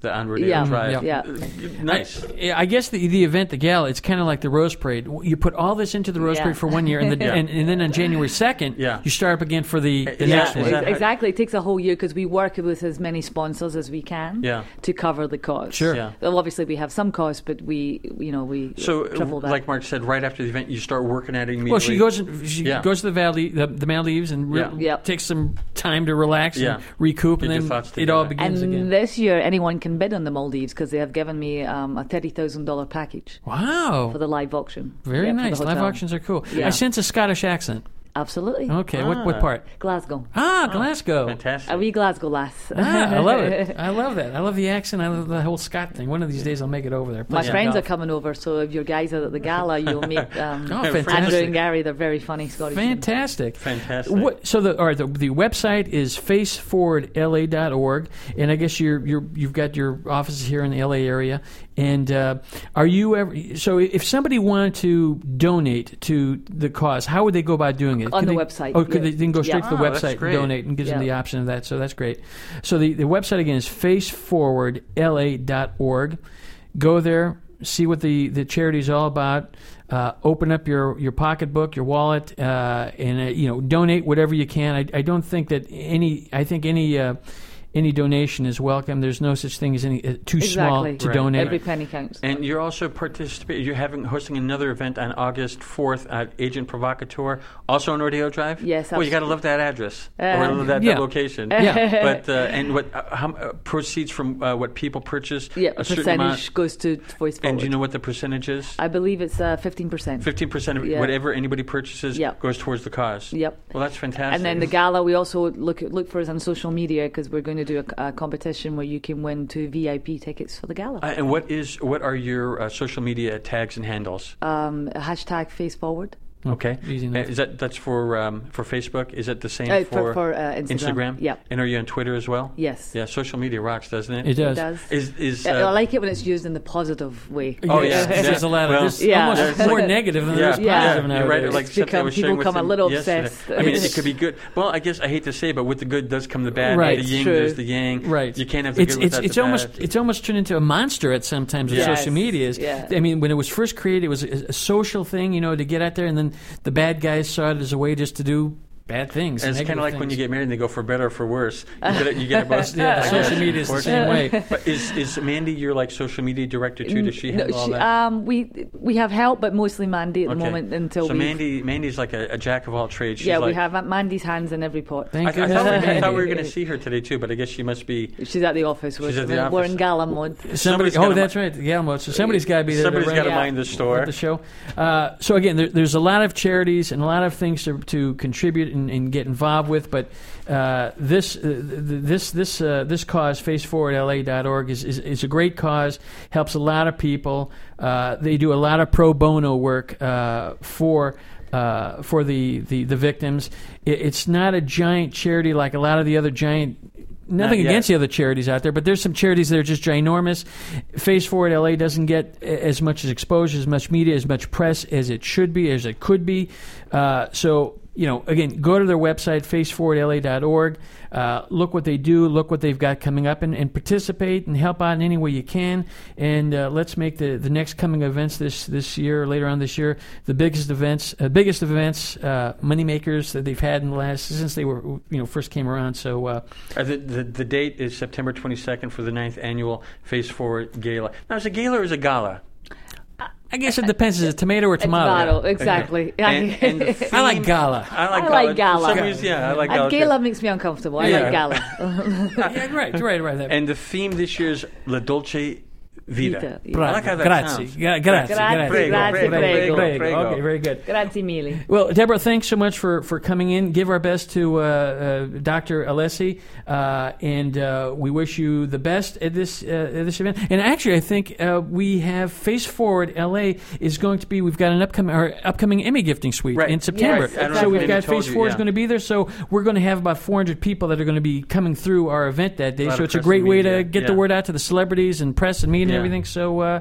the on Rodeo Yeah. Drive. Yeah. Uh, Nice. I, I guess the the event, the gala, it's kind of like the Rose Parade. You put all this into the Rose Yeah. Parade for one year, and, the, Yeah. and, and then on January second, Yeah. you start up again for the, the Yeah, next is one. that- Exactly. It takes a whole year because we work with as many sponsors as we can Yeah. to cover the cost. Sure. Yeah. Well, obviously we have some costs, but we, you know, we So, triple that. like Mark said, right after the event, you start working at it immediately. Well, she goes she Yeah. goes to the valley, the, the Maldives, and re- Yeah. Yep. takes some time to relax Yeah. and recoup, Get and your then thoughts it all together. begins and again. this year, anyone can bid on the Maldives because they have given me um, a thirty thousand dollars package Wow, for the live auction. very Yeah, for the nice. Live hotel. auctions are cool. Yeah. I sense a Scottish accent. Absolutely. Okay, what what Ah. part? Glasgow. Ah, Glasgow. Fantastic. A wee Glasgow lass. Ah, I love it. I love that. I love the accent. I love the whole Scott thing. One of these days, I'll make it over there. My Play some friends are golf. coming over, so if your guys are at the gala, you'll meet um, Oh, Andrew fantastic. and Gary. They're very funny Scottish. Fantastic. Fantastic. What, so the all right, the, the website is face forward L A dot org, and I guess you're you're you've got your offices here in the L A area. And uh, are you ever? So if somebody wanted to donate to the cause, how would they go about doing it? On Could the they- website, Oh, could yeah. they, they can go straight Yeah. to the Oh, that's website and great. donate, and gives them Yeah. the option of that. So that's great. So the, the website again is face forward L A dot org. Go there, see what the, the charity is all about. Uh, open up your, your pocketbook, your wallet, uh, and uh, you know donate whatever you can. I, I don't think that any. I think any. Uh, Any donation is welcome. There's no such thing as any uh, too small Exactly. to Right. donate. Every penny counts. And you're also participating. You're having hosting another event on August fourth at Agent Provocateur, also on Rodeo Drive. Yes, Well, you got to absolutely. love that address Uh, or that, yeah. that location. Yeah. But uh, and what uh, how, uh, proceeds from uh, what people purchase? Yeah, a a certain percentage amount. goes to Voice Forward. And do you know what the percentage is? I believe it's uh, fifteen percent. Fifteen percent of Yeah. whatever anybody purchases Yeah. goes towards the cause. Yep. Well, that's fantastic. And then the gala, we also look look for us on social media because we're going to do a, a competition where you can win two V I P tickets for the gala. Uh, and what is what are your uh, social media tags and handles? Um, hashtag Face Forward. Okay, Easy Uh, enough. is that that's for um, for Facebook? Is it the same Uh, for, for for uh, Instagram. Yeah. And are you on Twitter as well? Yes. Yeah, social media rocks, doesn't it? It does. It does. Is is Uh, I uh, like it when it's used in the positive way. Oh, Yes, yeah. there's Yeah. a lot of Well, there's Yeah. almost There's more like- negative than yeah, there's Yeah. positive yeah, you're right. nowadays. Like It's something I become- was people sharing with become a them little yesterday. obsessed. I mean, it could be good. Well, I guess I hate to say, it, but with the good does come the bad. Right. The yin, True. there's the yang. Right. You can't have the it's good it's without it's the almost bad. it's almost turned into a monster at some times with Yes. social media. Is Yeah. I mean, when it was first created, it was a, a social thing, you know, to get out there, and then the bad guys saw it as a way just to do bad things. And it's kind of like when you get married and they go for better or for worse. You get, you get both. yeah, I guess, social media is the same way. But is is Mandy your like social media director too? Does she No, handle all she- that? um, we we have help, but mostly Mandy at the Okay. moment until so we. Mandy Mandy's like a, a jack of all trades. She's yeah, like, we have Mandy's hands in every pot. Thank I, I, goodness thought, for we, I Mandy. thought we were going to see her today too, but I guess she must be. She's at the office. We're, She's at the we're office. in gala mode. Somebody, Somebody's oh, gotta that's mi- right, Guillermo. So somebody's got to be there. Somebody's to got to run- Yeah. mind the store. at the show. Uh, so again, there, there's a lot of charities and a lot of things to, to contribute and, and get involved with, but uh, this uh, th- this this uh, this cause, face forward L A dot org, is, is is a great cause. Helps a lot of people. Uh, they do a lot of pro bono work uh, for. Uh, for the, the, the victims. It, it's not a giant charity like a lot of the other giant. Nothing Not yet. against the other charities out there, but there's some charities that are just ginormous. Face Forward L A doesn't get a- as much as exposure, as much media, as much press as it should be, as it could be. Uh, so, you know, again, go to their website, face forward L A dot org. Uh, look what they do, look what they've got coming up, and, and participate and help out in any way you can. And uh, let's make the, the next coming events this this year, later on this year, the biggest events, uh, biggest events, uh, money makers that they've had in the last since they were you know first came around. So. Uh, Uh, the, the the date is September twenty-second for the ninth annual Face Forward Gala. Now, is it a gala or is it a gala? I guess it depends. Is it tomato or It's tomato? Tomato, exactly. And, and the I like theme- gala. I like I gala. like gala. For some reason, yeah, I like And gala. too. gala makes me uncomfortable. I Yeah. like gala. Yeah, right, right, right. And the theme this year is La Dolce Vita. Vita, yeah. I like how that grazie. sounds. Gra- grazie. Grazie, grazie. grazie, Prego, prego. prego. Okay, very good. Grazie mille. Well, Deborah, thanks so much for, for coming in. Give our best to uh, uh, Doctor Alessi, uh, and uh, we wish you the best at this uh, at this event. And actually, I think uh, we have Face Forward L A is going to be. We've got an upcoming our upcoming Emmy gifting suite Right. in September. Yes, I don't know so if we've maybe got told Face you, Forward is yeah. going to be there. So we're going to have about four hundred people that are going to be coming through our event that day. A lot So of it's a press great and way media, to get yeah. the word out to the celebrities and press and media and Yeah. everything. So. Uh,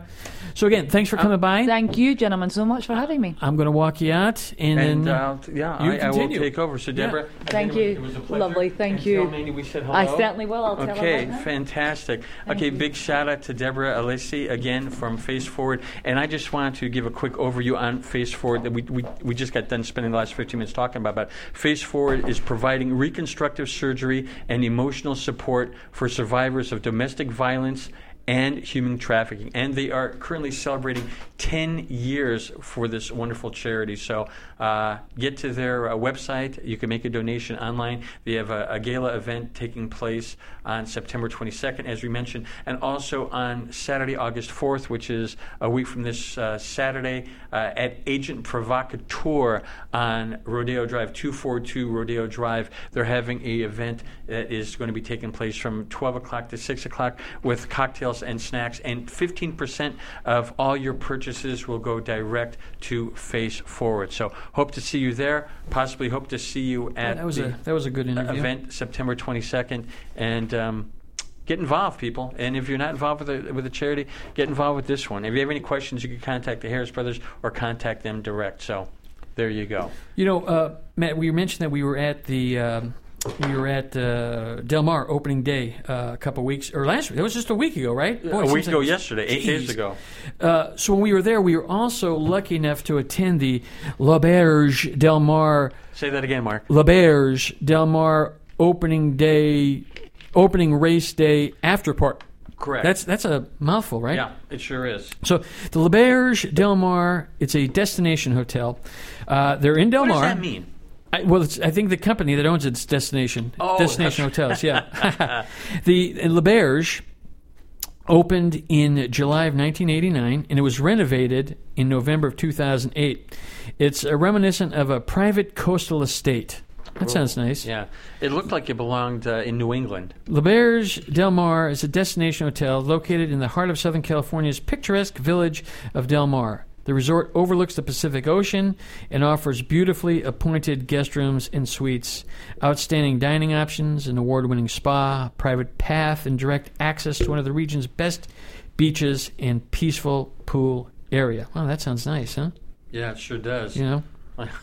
So again, thanks for coming by. Thank you, gentlemen, so much for having me. I'm going to walk you out, and, And then uh, yeah, you I, I will continue. take over. So, Deborah, Yeah. Thank again, you. It was a pleasure. Lovely, thank And you. tell Mandy we said hello. I certainly will. I'll tell her Okay, right now. fantastic. Okay, you. big shout out to Deborah Alessi again from Face Forward. And I just wanted to give a quick overview on Face Forward that we, we, we just got done spending the last fifteen minutes talking about. But Face Forward is providing reconstructive surgery and emotional support for survivors of domestic violence and human trafficking. And they are currently celebrating ten years for this wonderful charity. So uh, get to their uh, website. You can make a donation online. They have a, a gala event taking place on September twenty-second, as we mentioned, and also on Saturday, August fourth, which is a week from this uh, Saturday, uh, at Agent Provocateur on Rodeo Drive, two forty-two Rodeo Drive. They're having a event that is going to be taking place from twelve o'clock to six o'clock with cocktails and snacks, and fifteen percent of all your purchases will go direct to Face Forward. So hope to see you there. Possibly hope to see you at Yeah, that was the a that was a good interview. event September twenty-second. And um, get involved, people. And if you're not involved with a, with a charity, get involved with this one. If you have any questions, you can contact the Harris Brothers or contact them direct. So there you go. You know, uh, Matt, we mentioned that we were at the um, we were at uh, Del Mar opening day uh, a couple weeks or last week. It was just a week ago, right? Boy, a it week seems ago like- yesterday, eight days Jeez. ago. Uh, so when we were there, we were also lucky enough to attend the L'Auberge Del Mar Say that again, Mark. L'Auberge Del Mar opening day, opening race day after part. Correct. That's that's a mouthful, right? Yeah, it sure is. So the L'Auberge Del Mar, it's a destination hotel. Uh, they're in Del What Mar. does that mean? I, well, it's, I think the company that owns it's Destination Oh, Destination Hotels. Yeah, the L'Auberge opened in July of nineteen eighty-nine, and it was renovated in November of two thousand eight. It's a reminiscent of a private coastal estate. That sounds nice. Yeah. It looked like it belonged uh, in New England. L'Auberge Del Mar is a destination hotel located in the heart of Southern California's picturesque village of Del Mar. The resort overlooks the Pacific Ocean and offers beautifully appointed guest rooms and suites, outstanding dining options, an award-winning spa, private path, and direct access to one of the region's best beaches and peaceful pool area. Wow, that sounds nice, huh? Yeah, it sure does. You know?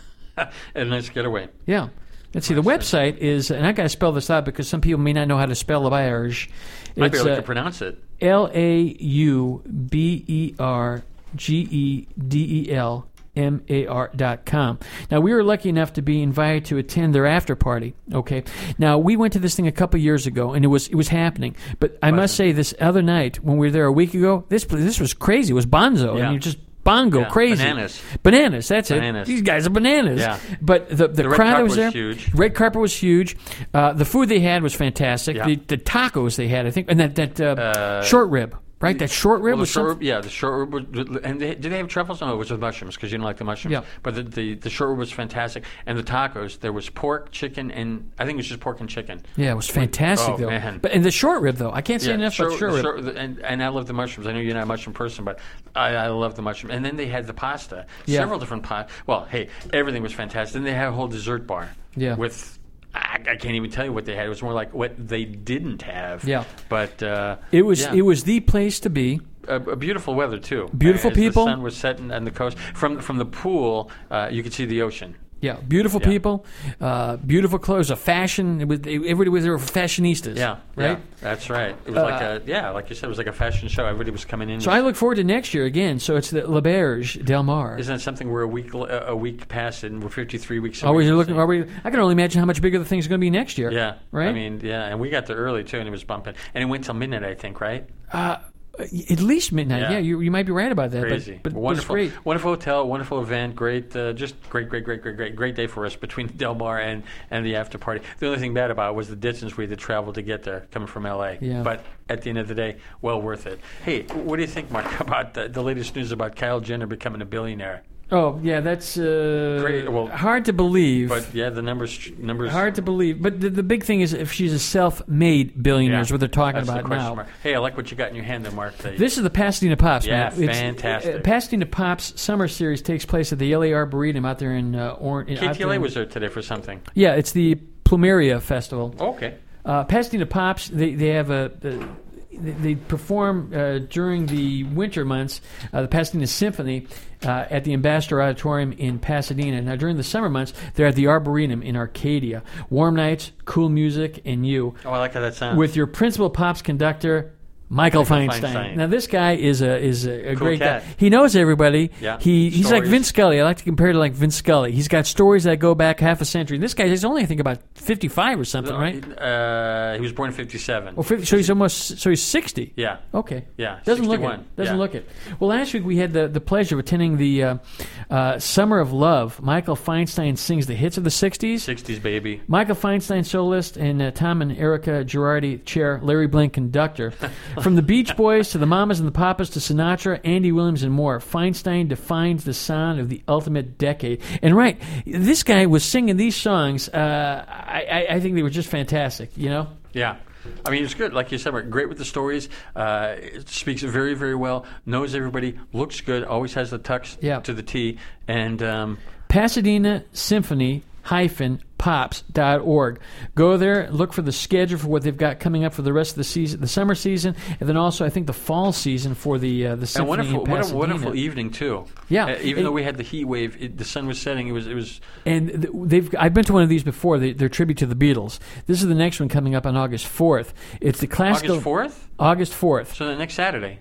A nice getaway. Yeah. Let's see, the website is, and I got to spell this out because some people may not know how to spell L'Auberge. Might be It's able uh, to pronounce it. L A U B E R G E D E L M A R dot com. Now, we were lucky enough to be invited to attend their after party, okay? Now, we went to this thing a couple years ago, and it was it was happening. But I must say, this other night, when we were there a week ago, this this was crazy. It was bonzo. Yeah. I mean, just bongo, Yeah, crazy. bananas. Bananas, that's Bananas. it. These guys are bananas. Yeah. But the, the, The red crowd carpet was was there. huge. Red carpet was huge. Uh, the food they had was fantastic. Yeah. The, the tacos they had, I think, and that, that uh, Uh, short rib. Right, that short rib Well, the was short something. rib, yeah, the short rib. Was, and they, did they have truffles? No, it was with mushrooms because you don't like the mushrooms. Yeah. But the, the the short rib was fantastic, and the tacos. There was pork, chicken, and I think it was just pork and chicken. Yeah, it was fantastic Oh, though. man. But and the short rib though, I can't say Yeah, enough short- about short rib. short- the- and, and I love the mushrooms. I know you're not a mushroom person, but I, I love the mushroom. And then they had the pasta. Yeah. Several different pasta. Well, hey, everything was fantastic. Then they had a whole dessert bar. Yeah. With I, I can't even tell you what they had. It was more like what they didn't have. Yeah. But uh, It was yeah. it was the place to be. A, a beautiful weather too. Beautiful As people. The sun was setting on the coast. From from the pool, uh, you could see the ocean. Yeah, beautiful Yeah. people, uh, beautiful clothes, a fashion. It was, everybody was there were fashionistas. Yeah, right. yeah, that's right. It was like a yeah, like you said, it was like a fashion show. Everybody was coming in. So I look forward to next year again. So it's the L'Auberge Del Mar. Isn't that something we're a week a week past and we're fifty-three weeks? away Always from looking. seeing- Are we? I can only imagine how much bigger the thing's going to be next year. Yeah, right. I mean, yeah, and we got there early too, and it was bumping, and it went till midnight, I think, right? uh, at least midnight. Yeah, Yeah. you you might be right about that. Crazy, but, but wonderful, it was great. wonderful hotel, wonderful event, great, uh, just great, great, great, great, great, great day for us between Del Mar and and the after party. The only thing bad about it was the distance we had to travel to get there, coming from L A. Yeah. But at the end of the day, well worth it. Hey, what do you think, Mark, about the, the latest news about Kyle Jenner becoming a billionaire? Oh yeah, that's uh, Great, well, hard to believe. But yeah, the numbers, numbers. Hard to believe. But the, the big thing is if she's a self-made billionaire is yeah, what they're talking that's the about question now. mark. Hey, I like what you got in your hand there, Mark. The- This is the Pasadena Pops, Yeah, man. It's- fantastic. Uh, Pasadena Pops Summer Series takes place at the L A Arboretum out there in uh, Orange. K T L A was there today for something. Yeah, it's the Plumeria Festival. Okay. Uh, Pasadena Pops, they, they have a, a they perform uh, during the winter months, uh, the Pasadena Symphony uh, at the Ambassador Auditorium in Pasadena. Now, during the summer months, they're at the Arboretum in Arcadia. Warm nights, cool music, and you. Oh, I like how that sounds. With your principal pops conductor, Michael, Michael Feinstein. Feinstein. Now, this guy is a is a, a Cool great cat. guy. He knows everybody. Yeah. He he's like Stories. Vince Scully. I like to compare to like Vince Scully. He's got stories that go back half a century. This guy is only, I think, about fifty-five or something, right? Uh, he was born in fifty-seven. Well, fifty, so he's almost so he's sixty. Yeah. Okay. Yeah, Doesn't look sixty-one. it. Doesn't Yeah. look it. Well, last week we had the, the pleasure of attending the uh, uh, Summer of Love. Michael Feinstein sings the hits of the sixties. sixties, baby. Michael Feinstein, soloist, and uh, Tom and Erica Girardi, chair, Larry Blank, conductor. From the Beach Boys to the Mamas and the Papas to Sinatra, Andy Williams, and more, Feinstein defines the sound of the ultimate decade. And right, this guy was singing these songs. Uh, I, I, I think they were just fantastic, you know? Yeah. I mean, it's good. Like you said, we're great with the stories. Uh, it speaks very, very well. Knows everybody. Looks good. Always has the tux Yeah. to the T. And um, Pasadena Symphony hyphen pops dot org. Go there, look for the schedule for what they've got coming up for the rest of the season, the summer season, and then also I think the fall season for the uh, the and symphony wonderful, in what a Pasadena. wonderful evening too. Yeah. Uh, even It- though we had the heat wave, it, the sun was setting. It was. It was. And th- they've I've been to one of these before. They, they're tribute to the Beatles. This is the next one coming up on August fourth. It's the classical August fourth. August fourth. So the next Saturday.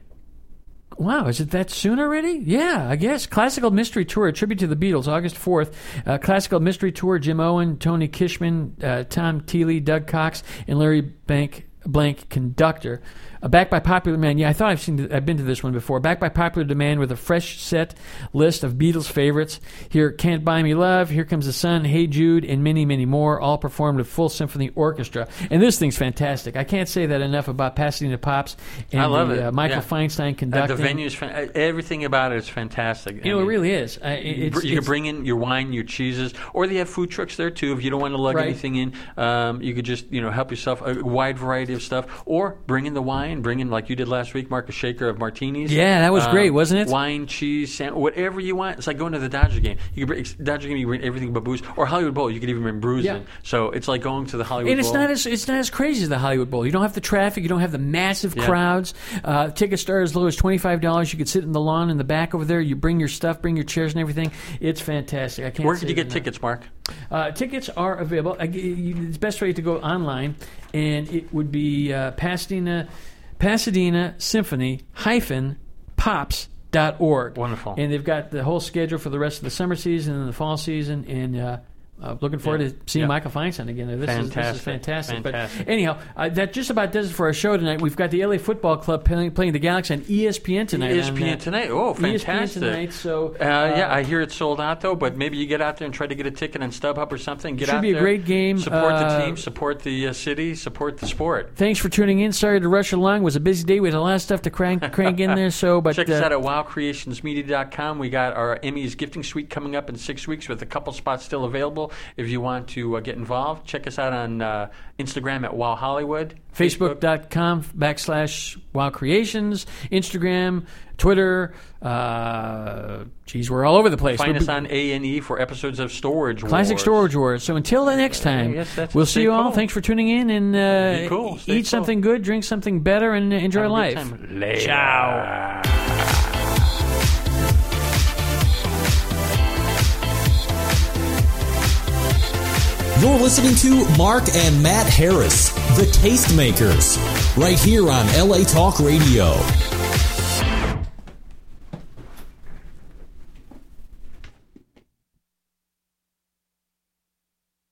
Wow, is it that soon already? Yeah, I guess. Classical Mystery Tour, a tribute to the Beatles, August fourth. Uh, Classical Mystery Tour, Jim Owen, Tony Kishman, uh, Tom Teeley, Doug Cox, and Larry Bank, Blank, conductor. Uh, backed by popular demand. Yeah, I thought I've seen. Th- I've been to this one before. Backed by popular demand with a fresh set list of Beatles favorites. Here, Can't Buy Me Love, Here Comes the Sun, Hey Jude, and many, many more, all performed with full symphony orchestra. And this thing's fantastic. I can't say that enough about Pasadena Pops and I love the, it. Uh, Michael Yeah. Feinstein Uh, conducting. the venue's fan- uh, everything about it is fantastic. You know, it really is. Uh, it- it's, you can it's- bring in your wine, your cheeses, or they have food trucks there too. If you don't want to lug Right. anything in, um, you could just you know help yourself a wide variety of stuff, or bring in the wine. Bring in like you did last week, Mark, a shaker of martinis. Yeah, that was Um, great, wasn't it? Wine, cheese, sand, whatever you want. It's like going to the Dodger game. You can bring Dodger game. You can bring everything but booze, or Hollywood Bowl. You could even bring brews Yeah. in. So it's like going to the Hollywood And it's Bowl. not as it's not as crazy as the Hollywood Bowl. You don't have the traffic. You don't have the massive Yeah. crowds. Uh, tickets start as low as twenty five dollars. You could sit in the lawn in the back over there. You bring your stuff, bring your chairs and everything. It's fantastic. I can't. Where say could you it get enough. tickets, Mark? Uh, tickets are available. I, you, it's best way to go online, and it would be uh, Pasadena, Pasadena Symphony hyphen pops dot org. Wonderful. And they've got the whole schedule for the rest of the summer season and the fall season, and uh, uh, looking forward Yeah. to seeing Yeah. Michael Feinstein again. This is, this is Fantastic. fantastic. Fantastic. But anyhow, uh, that just about does it for our show tonight. We've got the L A Football Club playing, playing the Galaxy on E S P N tonight. E S P N on, uh, tonight. Oh, E S P N fantastic. tonight. So Uh, yeah, I hear it's sold out though. But maybe you get out there and try to get a ticket on StubHub or something. Get Should out be a there, great game. Support Uh, the team. Support the uh, city. Support the sport. Thanks for tuning in. Sorry to rush along. It was a busy day. We had a lot of stuff to crank, crank in there. So, but Check us uh, out at wow creations media dot com. We got our Emmys gifting suite coming up in six weeks with a couple spots still available. If you want to uh, get involved, check us out on uh, Instagram at Wow Hollywood. Facebook.com backslash Wow Creations, Instagram, Twitter. Uh, geez, we're all over the place. Find We'll us be- on A and E for episodes of Storage Wars. Classic Storage Wars. So until the next time, yes, that's- we'll see stay you all. cool. Thanks for tuning in, and uh, Be cool. Stay eat cool. something good, drink something better, and uh, enjoy Have a good life. time. Later. Ciao. You're listening to Mark and Matt Harris, the Tastemakers, right here on L A Talk Radio.